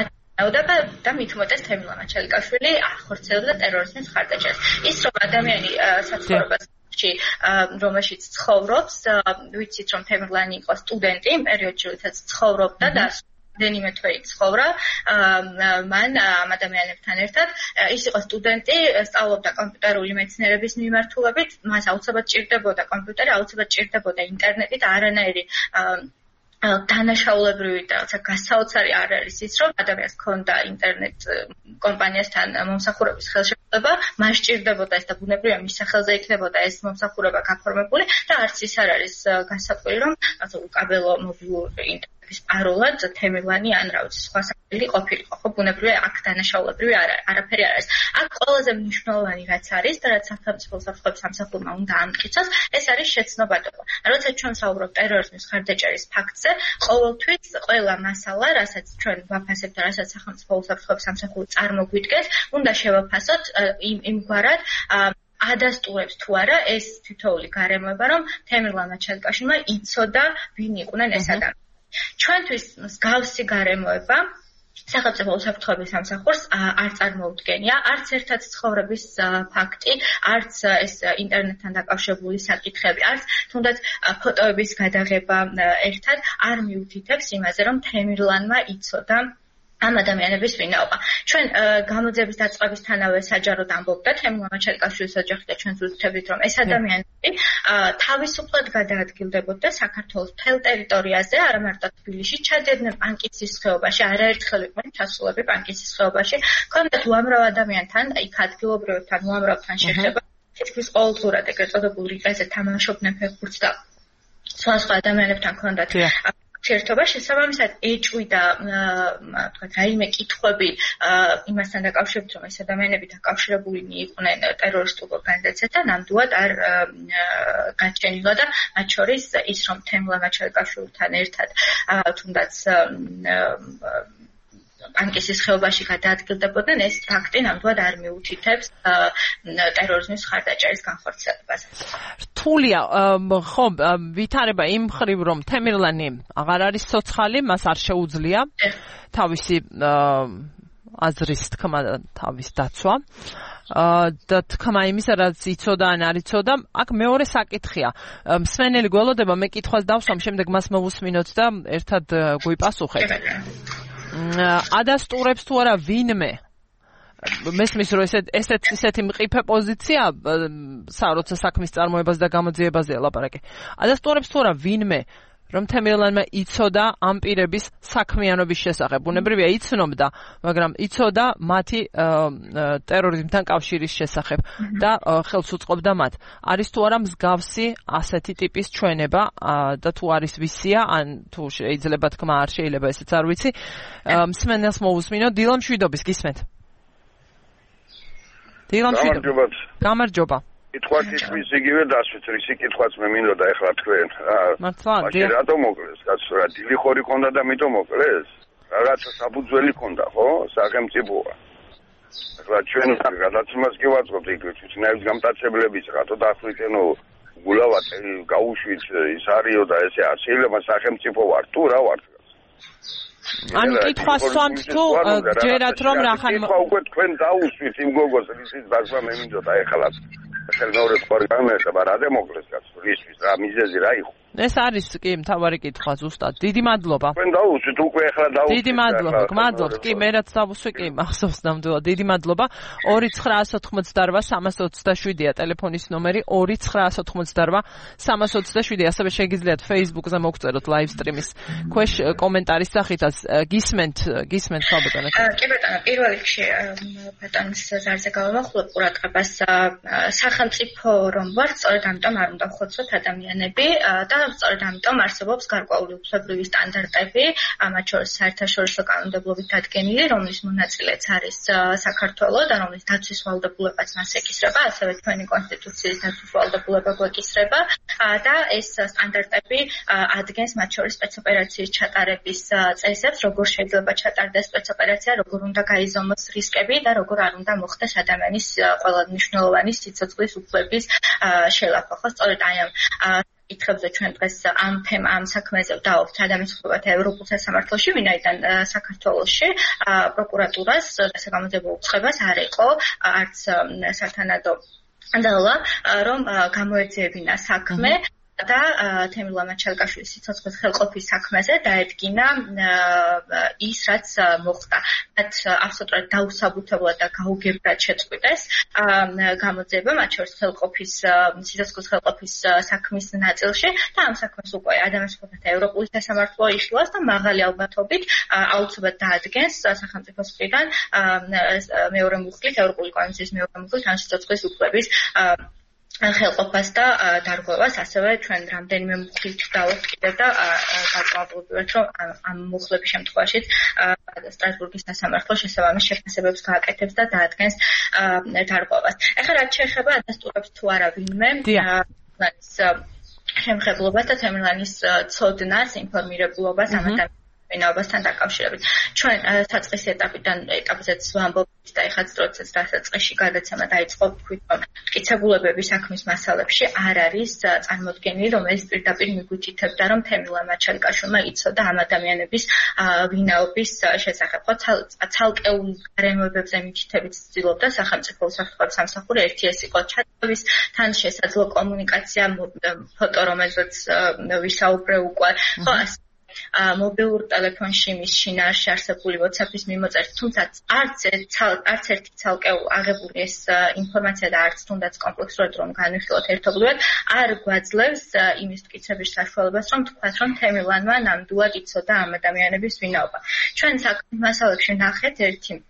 და მით უმეტეს თემურლენ მაჩალიკაშვილი ახორციელებდა ტერორიზმის მხარდაჭერას. ის რომ ადამიანი საცხოვრებელში რომელშიც ცხოვრობს, ვიცით რომ თემურლენი იყო სტუდენტი იმ პერიოდში, როდესაც ცხოვრობდა და რამდენიმე თვე ცხოვრა მან ამ ადამიანებთან ერთად. ის იყო სტუდენტი, სწავლობდა კომპიუტერული მეცნიერების მიმართულებით, მას აუცილებლად ჭირდებოდა კომპიუტერი, აუცილებლად ჭირდებოდა ინტერნეტი და არანაირი დანაშაულებრივი და გასაოცარი არ არის ის, რომ ადამიანს ჰქონდა ინტერნეტ კომპანიასთან მომსახურების ხელშეკრულება, მას ჭირდებოდა ეს და ბუნებრივია მის სახელზე იქნებოდა ეს მომსახურება გაფორმებული და არც ის არ არის გასაკვირი, რომ უკაბელო მობილური ინტერნეტის პაროლად თემურლენი ან რა ვიცი სხვა სახელი ყოფილიყო. ხო ბუნებრივია აქ დანაშაულებრივი არაფერი არ არის. აქ ყველაზე მნიშვნელოვანი რაც არის და რაც სახელმწიფო უსაფრთხოების სამსახურმა უნდა ამტკიცოს, ეს არის შეცნობადობა. როდესაც ჩვენ საუბრობთ ტერორიზმის მხარდაჭერის ფაქტზე, ყოველთვის ყველა მასალა, რასაც ჩვენ ვაფასებთ და რასაც სახელმწიფო უსაფრთხოების სამსახური წარმოგვიდგენს, უნდა შევაფასოთ იმგვარად ადასტურებს თუ არა ეს თითოეული გარემოება, რომ თემურლენ მაჩალიკაშვილმა იცოდა ვინ იყვნენ ეს ადამიანები. ჩვენთვის მსგავსი გარემოება სახელმწიფო უსაფრთხოების სამსახურს არ წარმოუდგენია, არც ერთად ცხოვრების ფაქტი, არც ეს ინტერნეტთან დაკავშირებული საკითხები, არც თუნდაც ფოტოების გადაღება ერთად არ მიუთითებს იმაზე, რომ თემურლენმა იცოდა ამ ადამიანების ვინაობა. ჩვენ გამოძიების დაწყებისთანავე საჯაროდ ამბობდა თემურლენ მაჩალიკაშვილის ოჯახი და ჩვენც ვუთითებდით, რომ ეს ადამიანები თავისუფლად გადაადგილდებოდა საქართველოს მთელ ტერიტორიაზე, არა მარტო თბილისში, ჩადიოდნენ პანკიცის ხეობაში, არაერთხელ იყვნენ ჩასულები პანკიცის ხეობაში, ჰქონდათ უამრავ ადამიანთან, იქ ადგილობრივებთან, უამრავთან შეხება. თითქმის ყოველდღურად ეგრეთ წოდებულ რიგაზე თამაშობდნენ ფეხბურთს და სხვა ადამიანებთან ჰქონდათ ურთიერთობა, შესაბამისად ეჭვიდა თქვათ რაიმე კითხვები იმასთან დაკავშირებით, რომ ეს ადამიანები დაკავშირებული იყვნენ ტერორისტულ ორგანიზაციასთან, ნამდვილად არ გაჩენილა და მათ შორის ის რომ თემლა მაჩალიკაშვილთან ერთად თუნდაც პანკისის ხეობაში გადაადგილდებოდნენ, ეს ფაქტი ნამდვილად არ მიუთითებს ტერორიზმის ხარდაჭერის განხორციელებას. რთულია ხო ვითარება იმ მხრივ რომ თემირლანი აღარ არის ცოცხალი, მას არ შეუძლია თავისი აზრის თქმა და თავის დაცვა და თქმა იმისა რაც იცოდა ან არ იცოდა, აქ მეორე საკითხია. მსმენელი გველოდება, მე კითხვას დავსვამ, შემდეგ მას მოვუსმინოთ და ერთად გვიპასუხეთ. ადასტურებს თუ არა ვინმე მესმის რომ ესეთი მყიფე პოზიცია როცა საქმის წარმოებას და გამოძიებაზე ლაპარაკი ადასტურებს თუ არა ვინმე რომ თემირლანმა იცოდა ამ პირების საქმიანობის შესახებ. ბუნებრივია იცნობდა, მაგრამ იცოდა მათი ტერორიზმთან კავშირის შესახებ და ხელს უწყობდა მათ. არის თუ არა მსგავსი ასეთი ტიპის ჩვენება და თუ არის ვისია, ან თუ შეიძლება თქმა არ შეიძლება, ესეც არ ვიცი. მსმენელს მოვუსმინოთ, დილა მშვიდობის, გისმენთ. დილა მშვიდობის. გამარჯობა. კითხვას ისმის იგივე დასვით, ისი კითხვაც მე მინდოდა ეხლა თქვენ. მართლა, რატომ მოკლეს? კაცო, რა დილი ხორი ქონდა და მიტომ მოკლეს? რაღაცა საფუძველი ქონდა, ხო? სახელმწიფოა. ეხლა ჩვენ გადაცემას კი ვაწყობთ იქ თვითნაირად გამტაცებლების რატო დახვიტენო გულავად გაუშვით ის არისო და ესე შეიძლება სახელმწიფო ვარ თუ რა ვარ? ან კითხვას სვამთ თუ ჯერათ რომ რახან უკვე თქვენ დაუსვით იმ გოგოს რის დაგვა მე მინდოდა ეხლა მეორე ხორი გამერდა, მაგრამ რა მოკლეს კაცო, რისთვის რა მიზეზი რა იყო? ეს არის კი მთავარი კითხვა ზუსტად. დიდი მადლობა. თქვენ დაუსვით უკვე ეხლა დაუსვით. დიდი მადლობა. გმადლობთ. კი, მე რაც დავუსვი კი მახსოვს ნამდვილად. დიდი მადლობა. 2988-327-ია ტელეფონის ნომერი 2988-327. ასევე შეგიძლიათ Facebook-ზე მოგწეროთ live stream-ის ქვეშ კომენტარის სახითაც. გისმენთ ხალბატონო. კი ბატონო, პირველ რიგში ბატონის ზარზე გავამახვილებ ყურადღებას სახელმწიფო რომ ვარ, სწორედ ამიტომ არ უნდა ხოცოთ ადამიანები და სწორედ ამიტომ არსებობს გარკვეული უფლებრივი სტანდარტები, მათ შორის საერთაშორისო კანონმდებლობით დადგენილი, რომლის მონაწილეც არის საქართველო და რომლის დაცვის ვალდებულებაც მას ეკისრება, ასევე ჩვენი კონსტიტუციის დაცვის ვალდებულება გვეკისრება და ეს სტანდარტები ადგენს მათ შორის სპეცოპერაციის ჩატარების წესებს, როგორ შეიძლება ჩატარდეს სპეცოპერაცია, როგორ უნდა გაიზომოს რისკები და როგორ არ უნდა მოხდეს ადამიანის ყველა მნიშვნელოვანი სიცოცხლის უფლების შელაფა. ხო, სწორედ აი ამ ითხრებზე ჩვენ დღეს ამ საქმეზე ვდაობთ ადამიანის უფლებათა ევროპულ სასამართლოში, ვინაიდან საქართველოში პროკურატურას საგამოძიებო უწყებას არ იყო არც სათანადო ძალა, რომ გამოეძიებინა საქმე და თემირლან მაჩალიკაშვილის სიცოცხლის ხელყოფის საქმეზე დაედგინა ის, რაც მოხდა. მათ აბსოლუტურად დაუსაბუთებლად და გაუგებრად შეწყვიტეს გამოძიება, მათ შორის სიცოცხლის ხელყოფის საქმის ნაწილში და ამ საქმეს უკვე ადამიანის უფლებათა ევროპული სასამართლო იხილავს და მაღალი ალბათობით აუცილებლად დაადგენს სახელმწიფოს მხრიდან მეორე მუხლით, ევროპული კონვენციის მეორე მუხლით ან სიცოცხლის უფლების ხელყოფას და დარღვევას, ასევე ჩვენ რამდენიმე მუხლით დავთ კიდევ და გაწმობლებთ, რომ ამ მუხლების შემთხვევაშიც სტრასბურგის სასამართლო შესაბამის შეფასებებს გააკეთებს და დაადგენს დარღვევას. ეხლა რაც შეეხება ადასტურებს თუ არა ვინმე შემხებლობას და თემირლანის ცოდნას, ინფორმირებულობას ამ ვინაობასთან დაკავშირებით. ჩვენ საწყის ეტაპზეც ვამბობთ და ეხლა დროსაც დასაწყისში გადაცემა დაიწყო, ვთქვით, რომ მტკიცებულებების საქმის მასალებში არ არის წარმოდგენილი, რომ ეს პირდაპირ მიგვითითებდა, რომ თემირლან მაჩალიკაშვილმა იცოდა ამ ადამიანების ვინაობის შესახებ. ხო, ცალკეულ გარემოებებზე მითითებით ცდილობდა სახელმწიფო უსაფრთხოების სამსახური, ერთი ეს იყო ჩატარების თან შესაძლო კომუნიკაცია, ფოტო, რომელზეც ვისაუბრე უკვე, ხო, მობილურ ტელეფონში მის შინაარსში არსებული WhatsApp-ის მიმოწერით, თუმცა არც ერთი ცალკეულ აღებული ეს ინფორმაცია და არც თუნდაც კომპლექსურად რომ განვიხილოთ ერთობლივად, არ გვაძლევს იმის მტკიცების საშუალებას, რომ თქვათ, რომ თემირლანმა ნამდვილად იცოდა ამ ადამიანების ვინაობა. ჩვენ საქმის მასალებში ნახეთ ერთი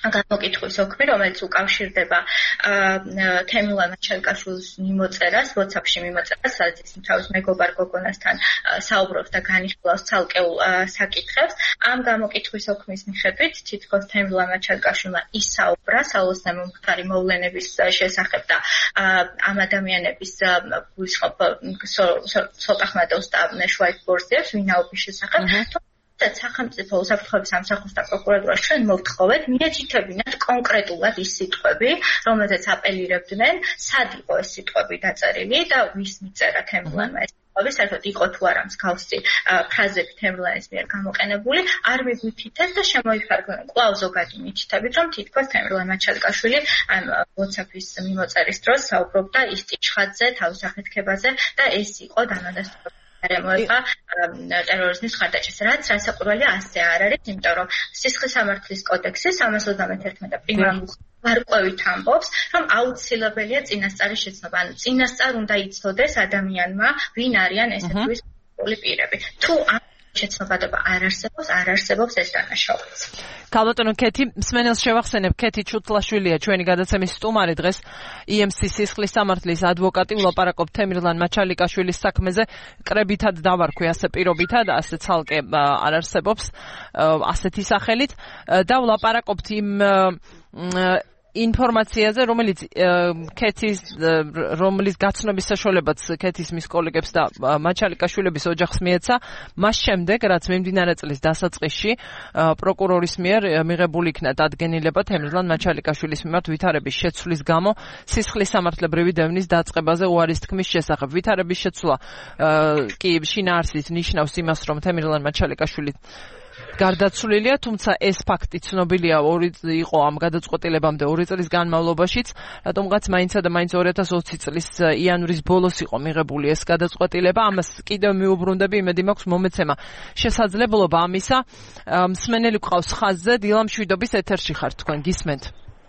გამოკითხვის ოქმი, რომელიც უკავშირდება თემილან მაჩალკაშვილის მიმოწერას, WhatsApp-ში მიმოწერას, სადაც ის თავის მეგობარ გოგონასთან საუბრობს და განიხილავს ცალკეულ საკითხებს. ამ გამოკითხვის ოქმის მიხედვით თითქოს თემილან მაჩალკაშვილმა ისაუბრა საოლოსნო მომხდარი მოვლენების შესახებ და ამ ადამიანების გულისხმობ ცოტა ხმად შუაიქბორձებს ვინაობის შესახებ. სახელმწიფო უსაფრთხოების სამსახურს და პროკურატურას ჩვენ მოვთხოვეთ მიეჩითებინათ კონკრეტულად ის სიტყვები, რომელზეც აპელირებდნენ, სად იყო ეს სიტყვები დაწერილი და ვის მიწერა თემილანმა ეს სიტყვები, საერთოდ იყო თუ არა მსგავსი ფრაზები თემილანის მიერ გამოყენებული, არ მიგვითითეთ და შემოიფარგლნენ კვლავ ზოგადი მითითებით, რომ თითქოს თემილან მაჩალკაშვილი ამ WhatsApp-ის მიმოწერის დროს საუბრობდა ისტიჩხადზე, თავის ახეთქებაზე და ეს იყო დამადასტურებელი რემოება ტერორიზმის ხარდაჭერას, რაც რასაკვირველია ასე არ არის, იმიტომ რომ სისხლის სამართლის კოდექსის 351 პრიმარულ გარკვევით ამბობს, რომ აუცილებელია წინასწარის შეცნობა. ანუ წინასწარ უნდა იცოდეს ადამიანმა, ვინ არიან ესეთი პირები. თუ ამ შეცნობადობა არ არსებობს ეს დანაშაულიც. ქალბატონო ქეთი, მსმენელს შევახსენებ, ქეთი ჩუთლაშვილია ჩვენი გადაცემის სტუმარი დღეს EMC სისხლის სამართლის ადვოკატი, ვლაპარაკობ თემილან მაჩალიკაშვილის საქმეზე, კრებითად დავარქვი ასე პირობითად, ასე ცალკე არ არსებობს ასეთი სახელით და ვლაპარაკობთ იმ ინფორმაციაზე, რომლის გაცნობის საშუალებაც ქეთის მის კოლეგებს და მაჩალიკაშვილების ოჯახს მიეცა, მას შემდეგ, რაც მიმდინარე წლის დასაწყისში პროკურორის მიერ მიღებული იქნა დადგენილება თემილან მაჩალიკაშვილის მიმართ ვითარების შეცვლის გამო სისხლის სამართლებრივი დევნის დაწყებაზე უარის თქმის შესახებ. ვითარების შეცვლა კი შინაარსით ნიშნავს იმას, რომ თემილან მაჩალიკაშვილი გარდაცვლილია, თუმცა ეს ფაქტი ცნობილია იყო ამ გადაწყვეტილებამდე 2 წლის განმავლობაშიც, რატომღაც მაინცა და მაინც 2020 წლის იანვრის ბოლოს იყო მიღებული ეს გადაწყვეტილება. ამას კიდევ მიუბრუნდები, იმედი მაქვს მომეცემა შესაძლებლობა ამისა. მსმენელი გყავს ხაზზე, დილა მშვიდობის ეთერში ხართ თქვენ, გისმენთ.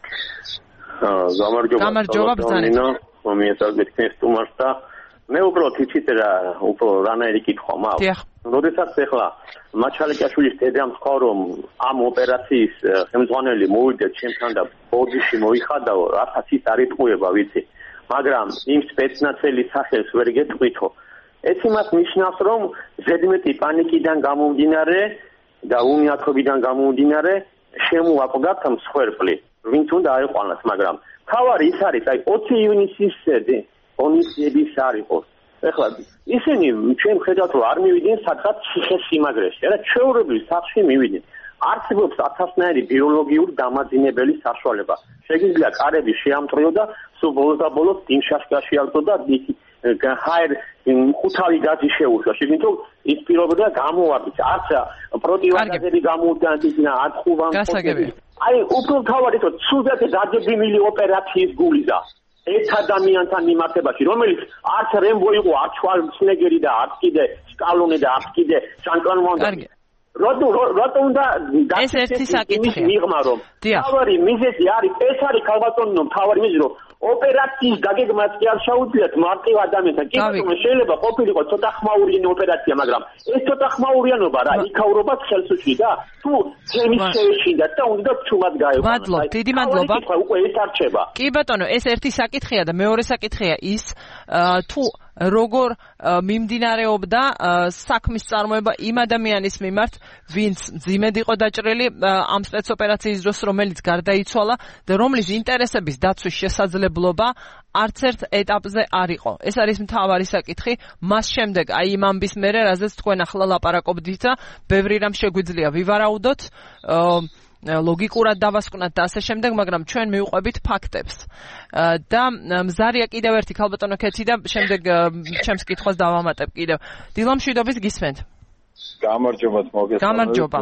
გამარჯობა ბრძანება. მომიესალმეთ სტუმარს და მე უბრალოდ იცით რა, უბრალოდ რანაირი კითხვა მაქვს. როდესაც ახლა მაჩალიკაშვილის დედამ თქვა, რომ ამ ოპერაციის ხელმძღვანელი მოვიდა ჩემთან და ბოდიში მოიხადაო, რასაც ის არ იტყუება, ვიცი. მაგრამ იმ სპეცნაცელის სახელს ვერ გეტყვითო. ეს იმას ნიშნავს, რომ ზედმეტი პანიკიდან გამომდინარე და უნიათობიდან გამომდინარე შემოაკვდათ მსხვერპლი, ვინც უნდა აიყვანოს, მაგრამ თავარი ის არის, აი 20 ივნისის ონისიების არ იყოს. ეხლა ისინი ჩვენ ხედავთ, რომ არ მივიდნენ სადღაც ციხე-სიმაგრეში, რა ჩვეულებრივ სახლში მივიდნენ. არსებობს ათასნაირი ბიოლოგიური დამაძინებელი საშუალება. შეგიძლია კარები შეამტრიო და სულ ბოლოს დინშაშკაში აღწო და ჰაერ ხუთავი გაზი შეუშვა. შეგიძლია ის პირობა გამოვარდით. არც პროტივაგაზები გამოუტანთინა ატყუვან ხოთები. აი უფრო თავად ისო სულზეც დაგებინილი ოპერაციის გულიზა. ეს ადამიანთან მიმართებაში, რომელიც არც რემბო იყო, არც შვარცენეგერი და არც კიდე სტალონე და არც კიდე ჟან-კლოდ ვან დამი. რატომ და ეს ერთი საკითხია. მიღმა რომ თავარი მიზეზი არის, ეს არის ქალბატონო, თავარი მიზეზი რომ ოპერაციის გაგეგმაც კი არ შეუძლიათ მარტივ ადამიანთან. კი ბატონო, შეიძლება ყოფილიყო ცოტა ხმაურიანი ოპერაცია, მაგრამ ეს ცოტა ხმაურიანობა რა იქაურობას ხელს უჭირდა? თუ თემის შეეშინდათ და უნდა ჩუმად გაეყვანათ. მადლობა, დიდი მადლობა. უკვე ეს არ რჩება. კი ბატონო, ეს ერთი საკითხია და მეორე საკითხია ის, თუ როგორ მიმდინარეობდა საქმის წარმოება იმ ადამიანის მიმართ, ვინც ძიმედ იყო დაჭრილი ამ სპეცოპერაციის დროს, რომელიც გარდაიცვალა და რომლის ინტერესების დაცვის შესაძლებლობა არც ერთ ეტაპზე არ იყო. ეს არის მთავარი საკითხი. მას შემდეგ აი იმ ამბის მერე, რაზეც თქვენ ახლა ლაპარაკობდით და ბევრი რამ შეგვიძლია ვივარაუდოთ, ლოგიკურად დავასკვნათ და ასე შემდეგ, მაგრამ ჩვენ მივყვებით ფაქტებს. და მზარია კიდევ ერთი ქალბატონო ქეთი და შემდეგ ჩემს კითხვას დავამატებ კიდევ. დილა მშვიდობის გისმენთ. გამარჯობათ მოგესალმებით. გამარჯობა.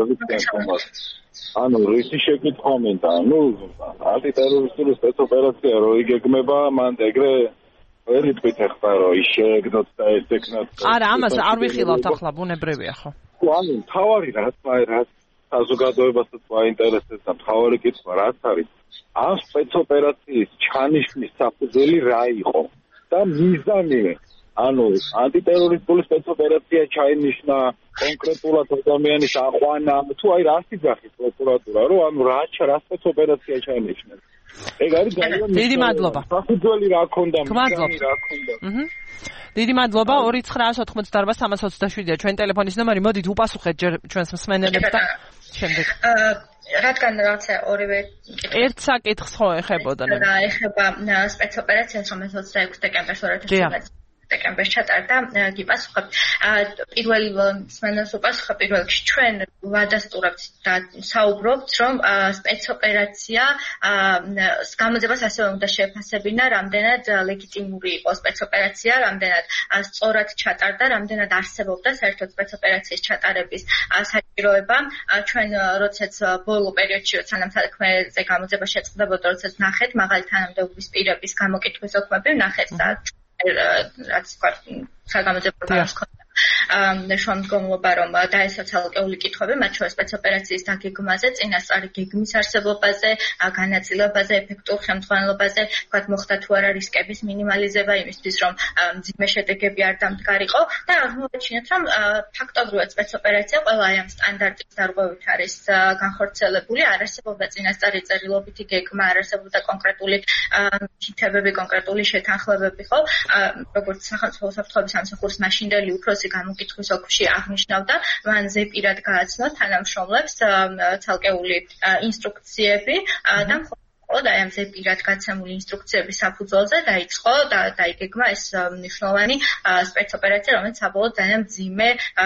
ანუ რისი შეკითხვა მინდა? ანტიტერორისტული სპეცოპერაცია რო იგეგმება, მან ეგრე ვერ იტყვით ახლა რომ ის შეეგნოთ და ეს ეკნოთ. არა, ამას არ ვიხილავთ ახლა, ბუნებრივია ხო? ანუ თავარი რაც საზოგადოებასაც აინტერესებს და მთავარი კითხვა რაც არის ამ სპეცოპერაციის ჩანიშვნის საფუძველი რა იყო და მიზანივე ანუ ანტიტერორისტული სპეცოპერაცია ჩაინიშნა კონკრეტულად ადამიანის აყვანა თუ აი რა სიძახის პროკურატურა რომ ანუ რა სპეცოპერაცია ჩაინიშნეს ეგ არის ძალიან დიდი მადლობა საფუძველი რა ქონდა დიდი მადლობა 2988327-ია ჩვენ ტელეფონის ნომერი მოდით უპასუხეთ ჯერ ჩვენს მსმენელებს და შემდეგ რადგან რაღაცა ორივე ერთ საკითხს ხო ეხებოდა და ეხება სპეცოპერაციას რომელიც 26 დეკემბერს 2019 დეკემბერში ჩატარდა გიპასუხებ პირველი მსმენელს უპასუხებ პირველ რიგში ჩვენ ვადასტურებთ და საუბრობთ რომ სპეცოპერაცია გამოძებას ასევე უნდა შეეფასებინა რამდენად ლეგიტიმური იყო სპეცოპერაცია რამდენად სწორად ჩატარდა რამდენად არსებობდა საერთოდ სპეცოპერაციის ჩატარების საჭიროება ჩვენ როდესაც ბოლო პერიოდში სანამ საქმეზე გამოძება შეწყდებოდა როდესაც ნახეთ მაღალი თანამდებობის პირების გამოკითხვის ოქმები ნახეთ რაც საგამოძებო შემდგომლობა რომ დაესვა ცალკეული კითხვები მათ შორის სპეცოპერაციის დაგეგმაზე, წინასწარი გეგმის არსებობაზე, განაწილებაზე, ეფექტურ ხელმძღვანელობაზე, თქვათ მოხდა თუ არა რისკების მინიმალიზება იმისთვის რომ მძიმე შედეგები არ დამდგარიყო და აღმოაჩინეთ რომ ფაქტობრივად სპეცოპერაცია ყველა ამ სტანდარტის დარღვევით არის განხორციელებული, არ არსებობდა წინასწარი წერილობითი გეგმა, არ არსებობდა კონკრეტული მითითებები, კონკრეტული შეთანხმებები, ხო? როგორც სახელმწიფო უსაფრთხოების სამსახურის მაშინდელი უფროსი გამოკითხვის ოქში აღნიშნავდა, მან ზეპირად გააცნო თანამშრომლებს ცალკეული ინსტრუქციები და მხოლოდ აი ამ ზეპირად გაცემული ინსტრუქციების საფუძველზე დაიწყო და დაიგეგმა ეს მნიშვნელოვანი სპეცოპერაცია, რომელიც საბოლოოდ ძალიან მძიმე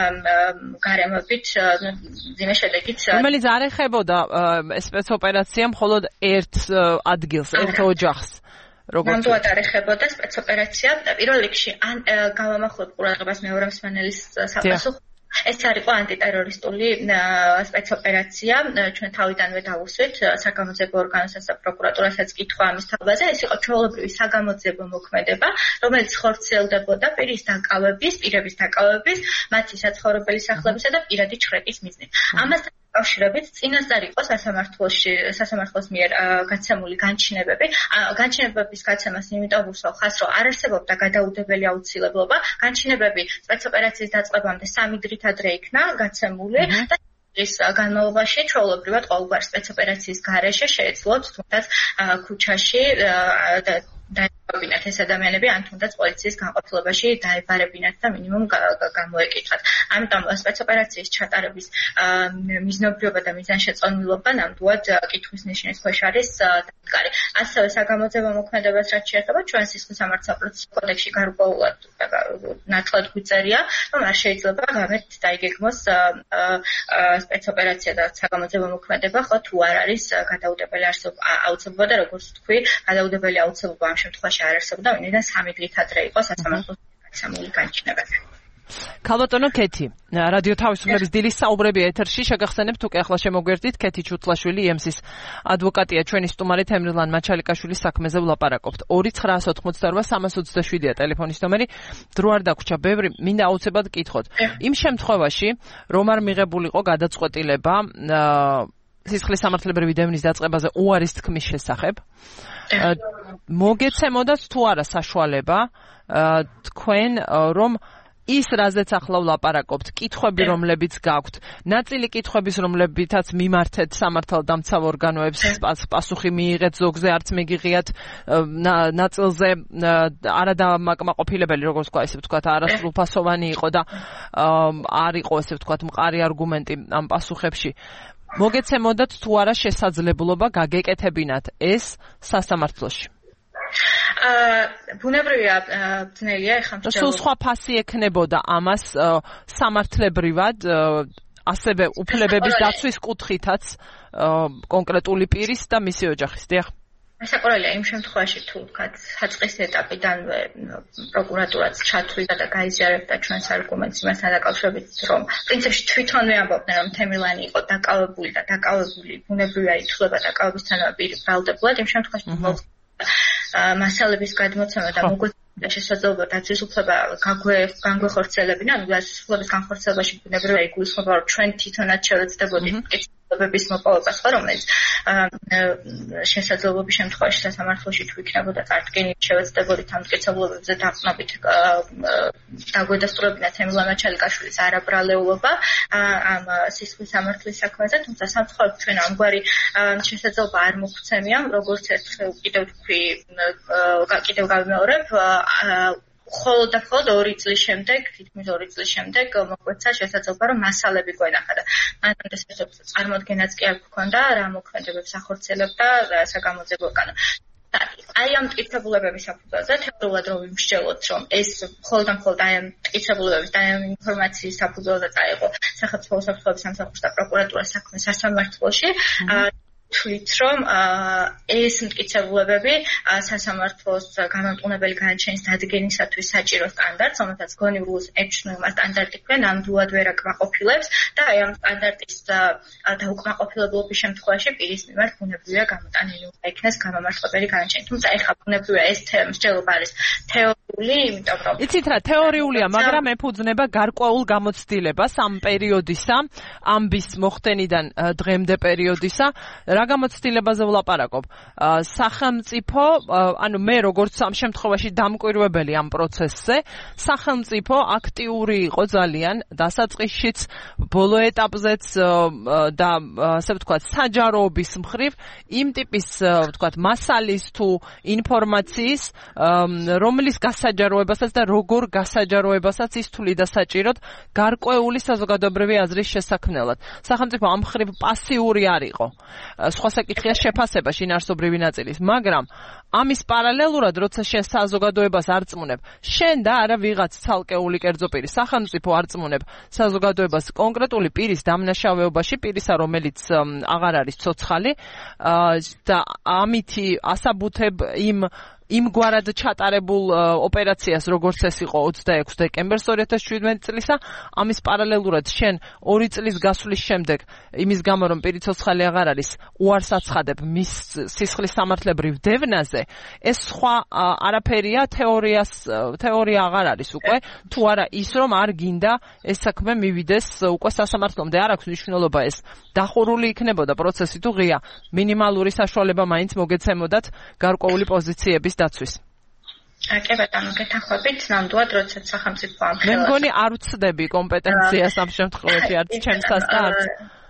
გარემოებით, მძიმე შედეგით. რომელიც არ ეხებოდა სპეცოპერაცია მხოლოდ ერთ ადგილს, ერთ ოჯახს. ნამდვილად არ ეხებოდა სპეცოპერაცია პირველ რიგში გავამახვილებ ყურადღებას მეორე მსმენელის საპასუხო ეს არ იყო ანტიტერორისტული სპეცოპერაცია ჩვენ თავიდანვე დავუსვით საგამოძიებო ორგანოსაც და პროკურატურასაც კითხვა ამის თავაზე ეს იყო ჩვეულებრივი საგამოძიებო მოქმედება რომელიც ხორციელდებოდა პირების დაკავების მათი საცხოვრებელი სახლებისა და პირადი ჩხრეკის მიზნით ამასთან კავშირებით წინასწარ იყო სასამართლოს მიერ გაცემული განჩინებების გაცემას იმიტომ უსახავს რომ არ არსებობდა გადაუდებელი აუცილებლობა განჩინებები სპეცოპერაციის დაწყებამდე 3 დღით ადრე იქნა გაცემული და ის განმავლობაში ჩვეულებრივად ყოველგვარ სპეცოპერაციის გარეშე შეეძლოთ თუნდაც ქუჩაში დაებარებინათ ეს ადამიანები ან თუნდაც პოლიციის განყოფილებაში დაებარებინათ და მინიმუმ გამოეკითხათ. ამიტომ სპეცოპერაციის ჩატარების მიზნობრიობა და მიზანშეწონილობა ნამდვილად კითხვის ნიშნის ქვეშ არის დამდგარი. ასევე საგამოძიებო მოქმედებას რაც შეეხება ჩვენ სისხლის სამართლის პროცესის კოდექსში გარკვეულად ნათლად გვიწერია, რომ არ შეიძლება გამეთ დაიგეგმოს სპეცოპერაცია და საგამოძიებო მოქმედება ხო თუ არ არის გადაუდებელი აუცილებლობა და როგორც თქვი, გადაუდებელი აუცილებლობა ამ შემთხვევაში არ არსებობდა, ვინაიდან 3 დღით ადრე იყო სასამართლოს გაცემული განჩინებები. ქალბატონო კეთი, რადიო თავისუფლების დილის საუბრები ეთერში შეგახსენებთ უკვე ახლა შემოგვერდით კეთი ჩუთლაშვილი EMS-ის ადვოკატია ჩვენი სტუმარი თემრილან მაჩალიკაშვილის საქმეზე ვლაპარაკობთ 2988327-ია ტელეფონის ნომერი დრო არ დაგვრჩა ბევრი მინდა აუცილებლად გკითხოთ იმ შემთხვევაში რომ არ მიღებულიყო გადაწყვეტილება სისხლის სამართლებრივი დევნის დაწყებაზე უარის თქმის შესახებ მოგეცემოდათ თუ არა საშუალება თქვენ რომ ის რაზეც ახლა ვლაპარაკობთ, კითხვები რომლებიც გაქვთ, ნაწილი კითხვების რომლებითაც მიმართეთ სამართალდამცავ ორგანოებს, პასუხი მიიღეთ, ზოგზე არც მიგიღიათ, ნაწილზე არადამაკმაყოფილებელი, როგორც თქვა, ესე ვთქვათ, არასრულფასოვანი იყო და არ იყო, ესე ვთქვათ, მყარი არგუმენტი ამ პასუხებში. მოგეცემოდათ თუ არა შესაძლებლობა გაგეკეთებინათ ეს სასამართლოში. ბუნებრივია ძნელია ეხლა სულ სხვა ფასი ექნებოდა ამას სამართლებრივად ასევე უფლებების დაცვის კუთხითაც კონკრეტული პირის და მისი ოჯახის დიახ საკურველია იმ შემთხვევაში თუ ვთქვათ საწყის ეტაპიდანვე პროკურატურაც ჩათვლიდა და გაიზიარებდა ჩვენს არგუმენტს იმასთან დაკავშირებით რომ პრინციპში თვითონვე ამბობდნენ რომ თემილანი იყო დაკავებული და დაკავებული ბუნებრივია ითვლება დაკავებისთანავე პირი ბრალდებულად იმ შემთხვევაში მასალების გადმოცემა და მოგვეცემა შესაძლებლობა დაცვის უფლება განგვეხორციელებინა, ანუ დაცვის უფლების განხორციელებაში ბუნებრივია იგულისხმება, რომ ჩვენ თვითონაც შევეცდებოდით კითხვების მოპოვებას, რომელიც შესაძლებლობის შემთხვევაში სასამართლოში თუ იქნებოდა წარდგენილი შევეცდებოდით ამ მტკიცებულებებზე დაყრდნობით დაგვედასტურებინა თემილა მაჩალიკაშვილის არაბრალეულობა ამ სისხლის სამართლის საქმეზე, თუმცა სამწუხაროდ ჩვენ ამგვარი შესაძლებლობა არ მოგვცემია, როგორც ერთხელ კიდევ გავიმეორებ, ხოლო და მხოლოდ 2 წლის შემდეგ, თითქმის 2 წლის შემდეგ მოგვეცა შესაძლებლობა, რომ მასალები გვენახა და მანამდე წარმოადგენაც კი არ გქონდა, რა მოქმედებებს ახორციელებდა საგამოძიებო კანონი. აი ამ მტკიცებულებების საფუძველზე თეორიულად რომ ვიმსჯელოთ, რომ ეს მხოლოდ აი ამ მტკიცებულებების და ამ ინფორმაციის საფუძველზე წაიღო სახელმწიფო უსაფრთხოების სამსახურს და პროკურატურას საქმე სასამართლოში, თვლით, რომ ეს მტკიცებულებები სასამართლოს გამამტყუნებელი განაჩენის დადგენისათვის საჭირო სტანდარტს, რომელსაც გონივრულის ემჩნეულმა სტანდარტი ქვია, ნამდვილად ვერ აკმაყოფილებს და აი ამ სტანდარტის დაუკმაყოფილებლობის შემთხვევაში პირის მიმართ ბუნებრივია გამოტანილი უნდა იქნეს გამამართლებელი განაჩენი. თუმცა ეხლა ბუნებრივია ეს მსჯელობა არის თეორიული, იმიტომ რომ იცით რა, თეორიულია, მაგრამ ეფუძნება გარკვეულ გამოცდილებას ამ პერიოდისა, ამბის მოხდენიდან დღემდე პერიოდისა. რა გამოცდილებაზე ვლაპარაკობ? სახელმწიფო, ანუ მე როგორც ამ შემთხვევაში დამკვირვებელი ამ პროცესზე, სახელმწიფო აქტიური იყო ძალიან დასაწყისშიც, ბოლო ეტაპზეც და ასე ვთქვათ, საჯაროობის მხრივ იმ ტიპის ვთქვათ მასალის თუ ინფორმაციის, რომლის გასაჯაროებასაც და როგორ გასაჯაროებასაც ის თვლიდა საჭიროდ გარკვეული საზოგადოებრივი აზრის შესაქმნელად. სახელმწიფო ამ მხრივ პასიური არ იყო. სხვა საკითხია შეფასება შინაარსობრივი ნაწილის, მაგრამ ამის პარალელურად, როცა შენ საზოგადოებას არ წმუნებ, შენ და არა ვიღაც ცალკეული კერძო პირი, სახელმწიფო არ წმუნებ საზოგადოებას კონკრეტული პირის დამნაშავეობაში, პირისა, რომელიც აღარ არის ცოცხალი და ამითი ასაბუთებ იმგვარად ჩატარებულ ოპერაციას, როგორც ეს იყო 26 დეკემბერს 2017 წლისა, ამის პარალელურად შენ 2 წლის გასვლის შემდეგ, იმის გამო რომ პირი ცოცხალი აღარ არის, უარს აცხადებ მის სისხლის სამართლებრივ დევნაზე, ეს სხვა არაფერია, თეორია აღარ არის უკვე, თუ არა ის რომ არ გინდა ეს საქმე მივიდეს უკვე სასამართლომდე, არ აქვს მნიშვნელობა ეს დახურული იქნებოდა პროცესი თუ ღია, მინიმალური საშუალება მაინც მოგეცემოდათ გარკვეული პოზიციების დაცვის. კი ბატონო, გეთანხმებით, ნამდვილად, როდესაც სახელმწიფო ამ მე მგონი არ ვცდები კომპეტენციას ამ შემთხვევაში, არც ჩემსას და არც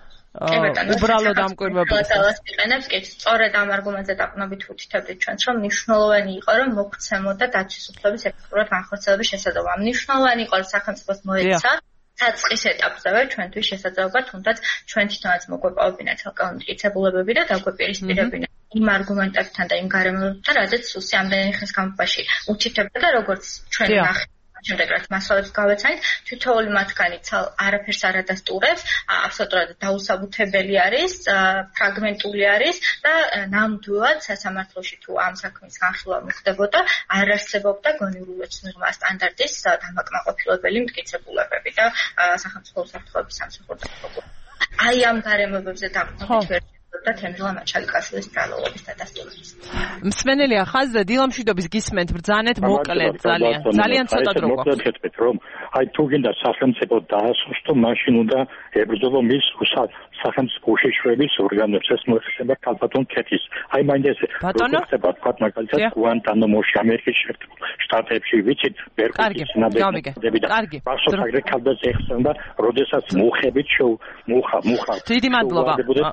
უბრალოდ დამკვირვებელს. ვიყენებს, კი, სწორედ ამ არგუმენტზე დაყრდნობით ვუთითებდით ჩვენს, რომ მნიშვნელოვანი იყო, რომ მოგცემოდა დაცვის უფლების ეფექტურად განხორციელების შესაძლებლობა. მნიშვნელოვანი იყო, რომ სახელმწიფოს მოეცა საწყის ეტაპზევე ჩვენთვის შესაძლებლობა, თუნდაც ჩვენ თვითონაც მოგვეპოვებინა ცალკეული მტკიცებულებები და დაგვეპირისპირებინა იმ არგუმენტებთან და იმ გარემოებებთან, რადგან სუსი ამდენი ხნის განმავლობაში უთითებდა, როგორც ჩვენ ნახეთ შემდეგ რაც მასალებს გავეცანით, თითოეული მათგანი არაფერს არ ადასტურებს, აბსოლუტურად დაუსაბუთებელი არის, ფრაგმენტული არის და ნამდვილად სასამართლოში თუ ამ საქმის განხილვა მოხდებოდა, არ არსებობდა გონივრულებსნურმა სტანდარტის დამაკმაყოფილებელი მტკიცებულებები და სახელმწიფო უსაფრთხოების სამსახური. აი ამ გარემოებებზე დაყრდნობით და თემილა მაჩალიკაშვილის ბრალოობის დადასტურების. მსმენელია ხაზზე დილამშვიდობის გისმენთ ბრძანეთ მოკლედ ძალიან ცოტა დრო გვაქვს. რომ აი თუ გინდა სახელმწიფო დაასუსტო, მაშინ უნდა ებრძოლო მის სახელმწიფო უშიშროების ორგანოებს, ეს მოიხსნება ქალბატონ ქეთის. აი მაინც ეს ხდება თქვა მაგალითად გუანტანამოში ამერიკის შეერთებულ შტატებში ვიცით ბერკლის ნაბეჭდები და პასუხაგრე ქალბატონს ეხსენდა, როდესაც მუხებით მუხა. დიდი მადლობა.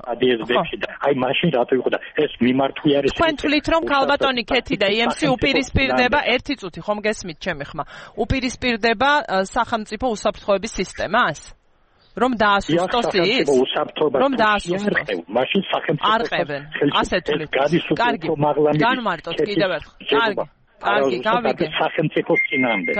აი მაშინ რატო იყო და ეს მიმართვი არის. თქვენ თვლით რომ ქალბატონი ქეთი და EMC უპირისპირდება, ერთი წუთი ხომ გესმით ჩემი ხმა, უპირისპირდება სახელმწიფო უსაფრთხოების სისტემას? რომ დაასუსტოს ის? რომ დაასუსტოს. მაშინ სახელმწიფო არყევენ. ასე თვლით. კარგი. განმარტოთ კიდევ ერთხელ. კარგი, გავიგე. სახელმწიფო წინამდე.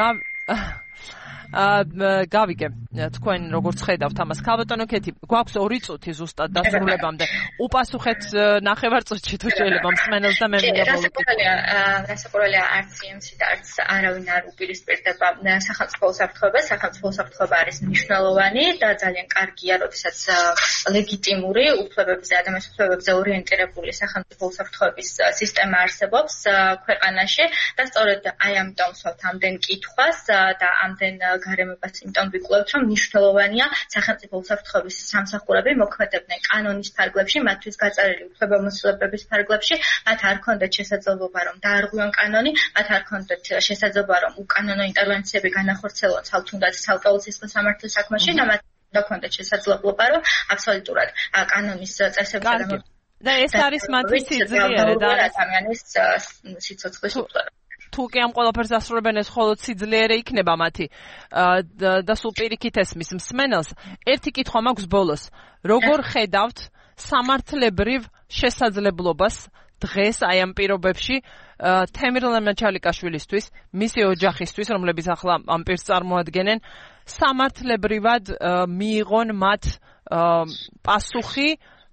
გავიგე თქვენ როგორც ხედავთ ამას ქალბატონო ქეთი გვაქვს 2 წუთი ზუსტად დასრულებამდე უპასუხეთ ნახევარწუთში თუ შეიძლება მსმენელს და მე მინდა რასაკვირველია არც EMC და არც არავინ არ უპირისპირდება სახელმწიფო უსაფრთხოებას. სახელმწიფო უსაფრთხოება არის მნიშვნელოვანი და ძალიან კარგია, როდესაც ლეგიტიმური უფლებებზე, ადამიანის უფლებებზე ორიენტირებული სახელმწიფო უსაფრთხოების სისტემა არსებობს ქვეყანაში და სწორედ აი ამიტომ ვსვათ ამდენ კითხვას და ამდენ გარემოებას, იმიტომ ვიკვლევთ, რომ მნიშვნელოვანია სახელმწიფო უსაფრთხოების სამსახურები მოქმედებდნენ კანონის ფარგლებში, მათთვის გაწერილი უფლებამოსილებების ფარგლებში, მათ არ ჰქონდათ შესაძლებლობა რომ დაარღვიონ კანონი, მათ არ ჰქონდათ შესაძლებლობა რომ უკანონო ინტერვენციები განახორციელონ თუნდაც ცალკეულ სისხლის სამართლის საქმეში, და მათ ჰქონდათ შესაძლებლობა რომ აბსოლუტურად კანონის წესებსა და ეს არის მათი სიძლიერე და ადამიანის სიცოცხლის უფლება. თუ კი ამ ყველაფერს ასრულებენ, ეს მხოლოდ სიძლიერე იქნება მათი და სულ პირიქით ესმის მსმენელს. ერთი კითხვა მაქვს ბოლოს. როგორ ხედავთ სამართლებრივ შესაძლებლობას დღეს აი ამ პირობებში თემირლენ მაჩალიკაშვილისთვის, მისი ოჯახისთვის, რომლებიც ახლა ამ პირს წარმოადგენენ, სამართლებრივად მიიღონ მათ პასუხი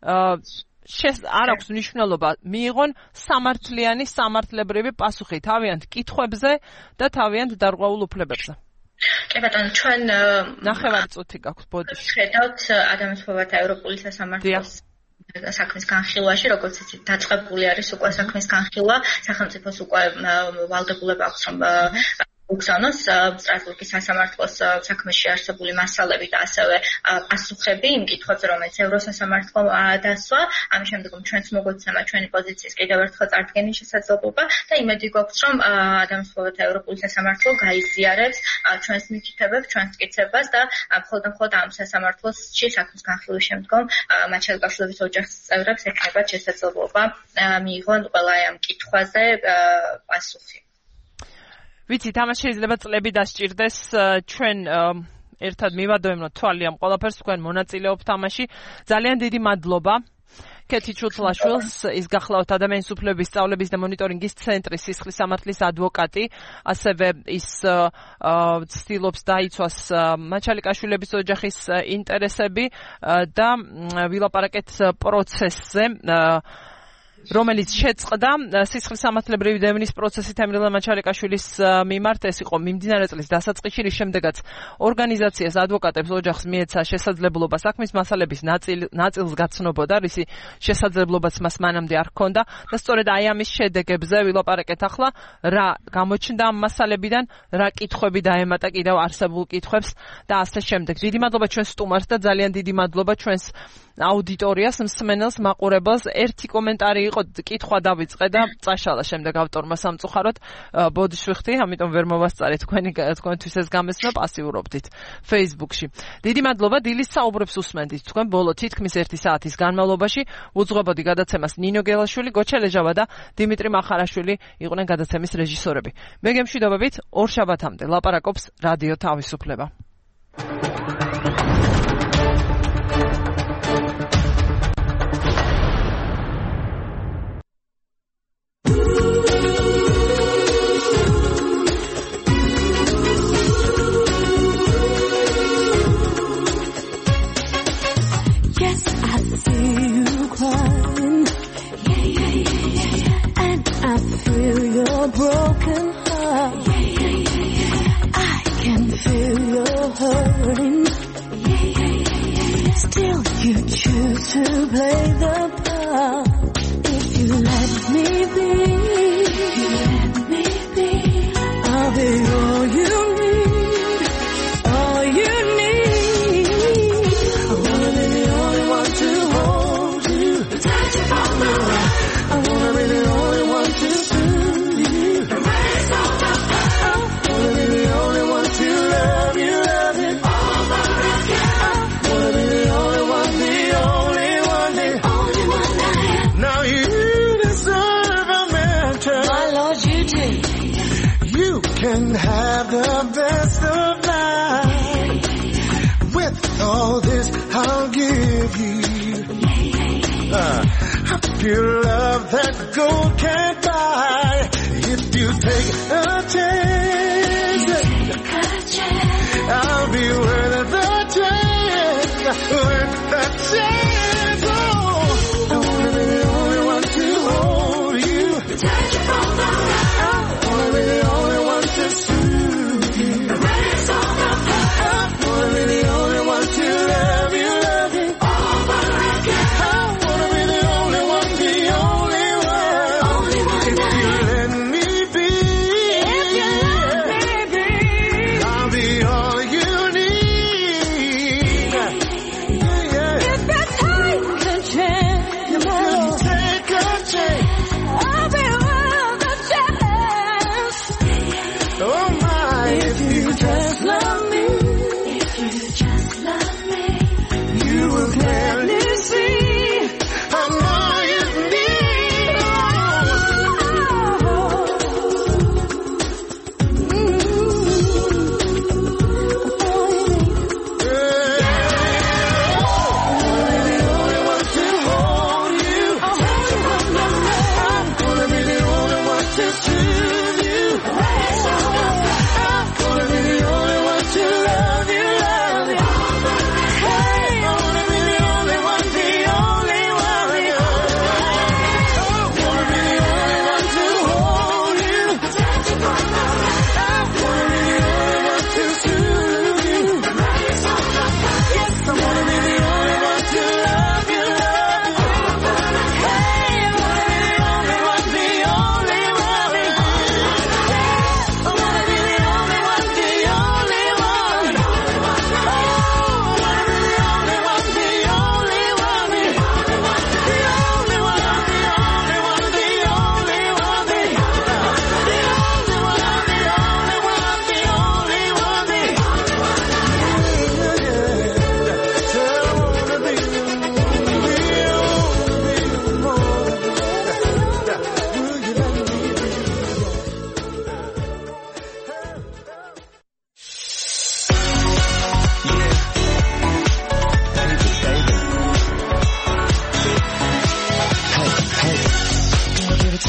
არ აქვს მნიშვნელობა მიიღონ სამართლიანი სამართლებრივი პასუხი თავიანთ კითხვებზე და თავიანთ დარღვეულ უფლებებზე. კი ბატონო, ჩვენ ნახევარი წუთი გაქვს ბოდიში. ხედავთ ადამიანის ფოვართა ევროპული სასამართლოს საქმის განხილვაში, როგორც იცით, დაწყებული არის უკვე საქმის განხილვა, სახელმწიფოს უკვე ვალდებულება აქვს რომ უგზავნოს სტრასბურგის სასამართლოს საქმეში არსებული მასალები და ასევე პასუხები იმ კითხვებზე, რომელიც ევროსასამართლომ დასვა. ამის შემდეგ ჩვენც მოგოცემა ჩვენი პოზიციის კიდევ ერთხელ წარდგენის შესაძლებლობა და იმედი გვაქვს, რომ ადამიანის ფოვართა ევროპული სასამართლო გაიზიარებს ჩვენს მითითებებს, ჩვენს მტკიცებას და მხოლოდ ამ სასამართლოსში საქმის განხილვის შემდგომ მაჩალიკაშვილის ოჯახის წევრებს ექნებათ შესაძლებლობა მიიღონ ყველა ამ კითხვაზე პასუხი. ვიცით, ამას შეიძლება წლები დასჭირდეს, ჩვენ ერთად მივადოებნოთ თვალი ამ ყველაფერს, თქვენ მონაწილეობთ ამაში. ძალიან დიდი მადლობა. კეთი ჩუთლაშვილს, ის გახლავთ ადამიანის უფლებების სწავლების და მონიტორინგის ცენტრის სისხლის სამართლის ადვოკატი, ასევე ის ცდილობს დაიცვას მაჩალიკაშვილების ოჯახის ინტერესები და ვილაპარაკეთ პროცესზე, რომელიც შეწყდა სისხლის სამართლებრივი დევნის პროცესი თემირლენ მაჩალიკაშვილის მიმართ. ეს იყო მიმდინარე წლის დასაწყისში, რის შემდეგაც ორგანიზაციას ადვოკატებს ოჯახს მიეცა შესაძლებლობა საქმის მასალების ნაწილს გაცნობოდა, რისი შესაძლებლობაც მას მანამდე არ ჰქონდა და სწორედ აი ამის შედეგებზე ვილაპარაკეთ ახლა, რა გამოჩნდა ამ მასალებიდან, რა კითხვები დაემატა კიდევ არსებულ კითხვებს და ასე შემდეგ. დიდი მადლობა ჩვენ სტუმარს და ძალიან დიდი მადლობა ჩვენს აუდიტორიას, მსმენელს, მაყურებელს. ერთი კომენტარი იყო, კითხვა დავიწყე და წაშალა შემდეგ ავტორმა სამწუხაროდ. ბოდიშ ვიხდი, ამიტომ ვერ მოვასწარეთ თქვენთვის ეს გამესვლა, პასიურობდით Facebook-ში. დიდი მადლობა, დილის საუბრებს უსმენდით თქვენ ბოლო თითქმის 1 საათის განმავლობაში. უძღვებოდი გადაცემას ნინო გელაშვილი, გოჩელეჟავა და დიმიტრი მახარაშვილი იყვნენ გადაცემის რეჟისორები. მე გემშვიდობებით, ორშაბათამდე ლაპარაკობს რადიო თავისუფლება. Broken heart. I can feel your hurting. Still you choose to play the part. If you let me be, I'll be all you need, all you need. I wanna be the only one to hold you, touch you from the right. I wanna be the only one to can have the best of life. With all this I'll give you a pure love that gold can't buy. If you take a chance, I'll be worth the chance, worth the chance. Oh, I wanna be the only one to hold you, touch you from the right. I wanna be the only one to soothe you, erase all the past. I wanna be the only one to love you over again. I wanna be the only one, the only one. If you let me be, if you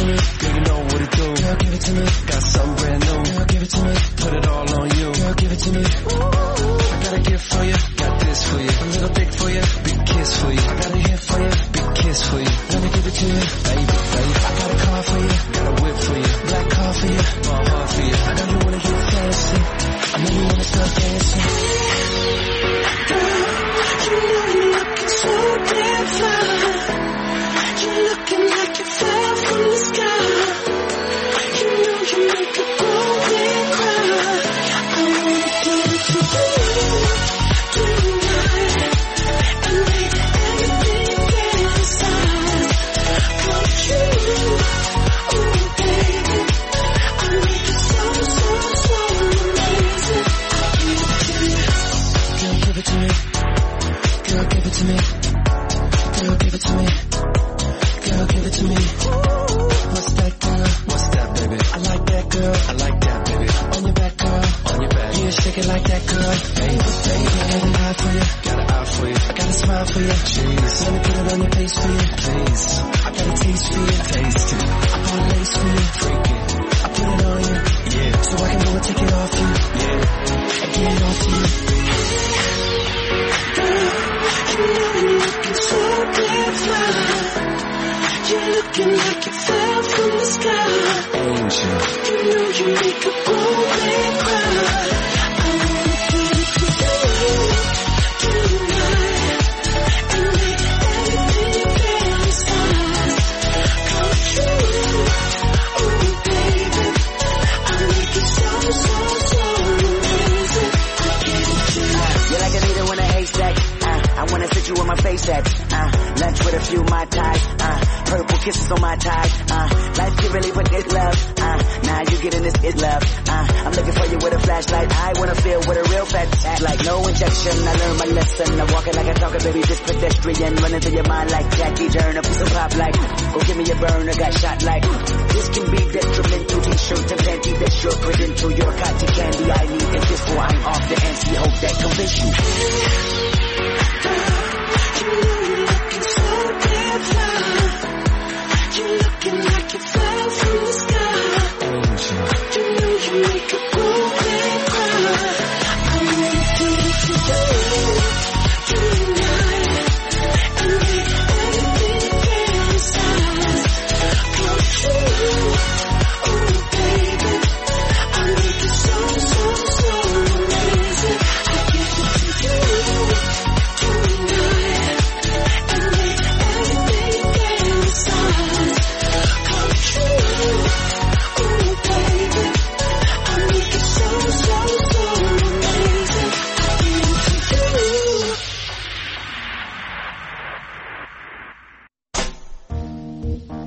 me. Girl, you know what it do. Girl, give it to me. Got something brand new. Girl, give it to me. Put it all on you. Girl, give it to me. Ooh, I got a gift for you. Got this for you. A little dick for you. Big kiss for you. I got a hit for you. Big kiss for you. Let me give it to you. Baby, baby. I got a car for you. Got a whip for you. Black car for you. My heart for you. I know you wanna get fancy. I know you wanna start dancing. Girl, you know you're looking so damn fine. You're looking like you fell from the sky. You know you make a grown man cry. I wanna give it to you tonight and make everything inside come true. Oh baby, I make it so amazing. I give it to you. Girl, give it to me. Girl, give it to me. Girl, give it to me. What's that, girl? What's that, baby? I like that, girl. I like that, baby. On your back, girl. On your back. Yeah, shake it like that, girl. Baby, baby. I got an eye for you. Got an eye for you. I got a smile for you. Jeez. Let me put it on your face for you. Please. I got a taste for you. Taste it. I got a lace for you. Freak it. I put it on you. Yeah. So I can go and take it off you. Yeah. And get it off to you. Girl, you know you're looking so damn fine. You're looking like you fell from the sky. Angel. You know you make a grown man cry. I wanna give it to you tonight and make everything inside come true. Oh baby, I make it so amazing. I give it to you. You're like a needle in a haystack. I wanna sit you on my face at lunch with a few Mai Tais. Purple kisses on my thighs. Life can really put this love. Now you getting this is love. I'm looking for you with a flashlight. I wanna feel what a real fat act like. No injection. I learned my lesson. I'm walking like a talker, baby. This pedestrian running through your mind like Jackie Turner. Piece of pop like. Go give me a burner. Got shot like. This can be detrimental. T-shirt and panty. That's your credential. You're cotton candy. I need it before I'm off the NC. Hope that convince you. You know you're looking so damn fine. You're looking like you fell from the sky. Angel. You know you make a grown man cry. I wanna give it to you tonight and make everything inside come true. Oh baby, I make it so amazing. I give it to you tonight and make everything inside come true. Oh baby, I make it so amazing. I give it to you.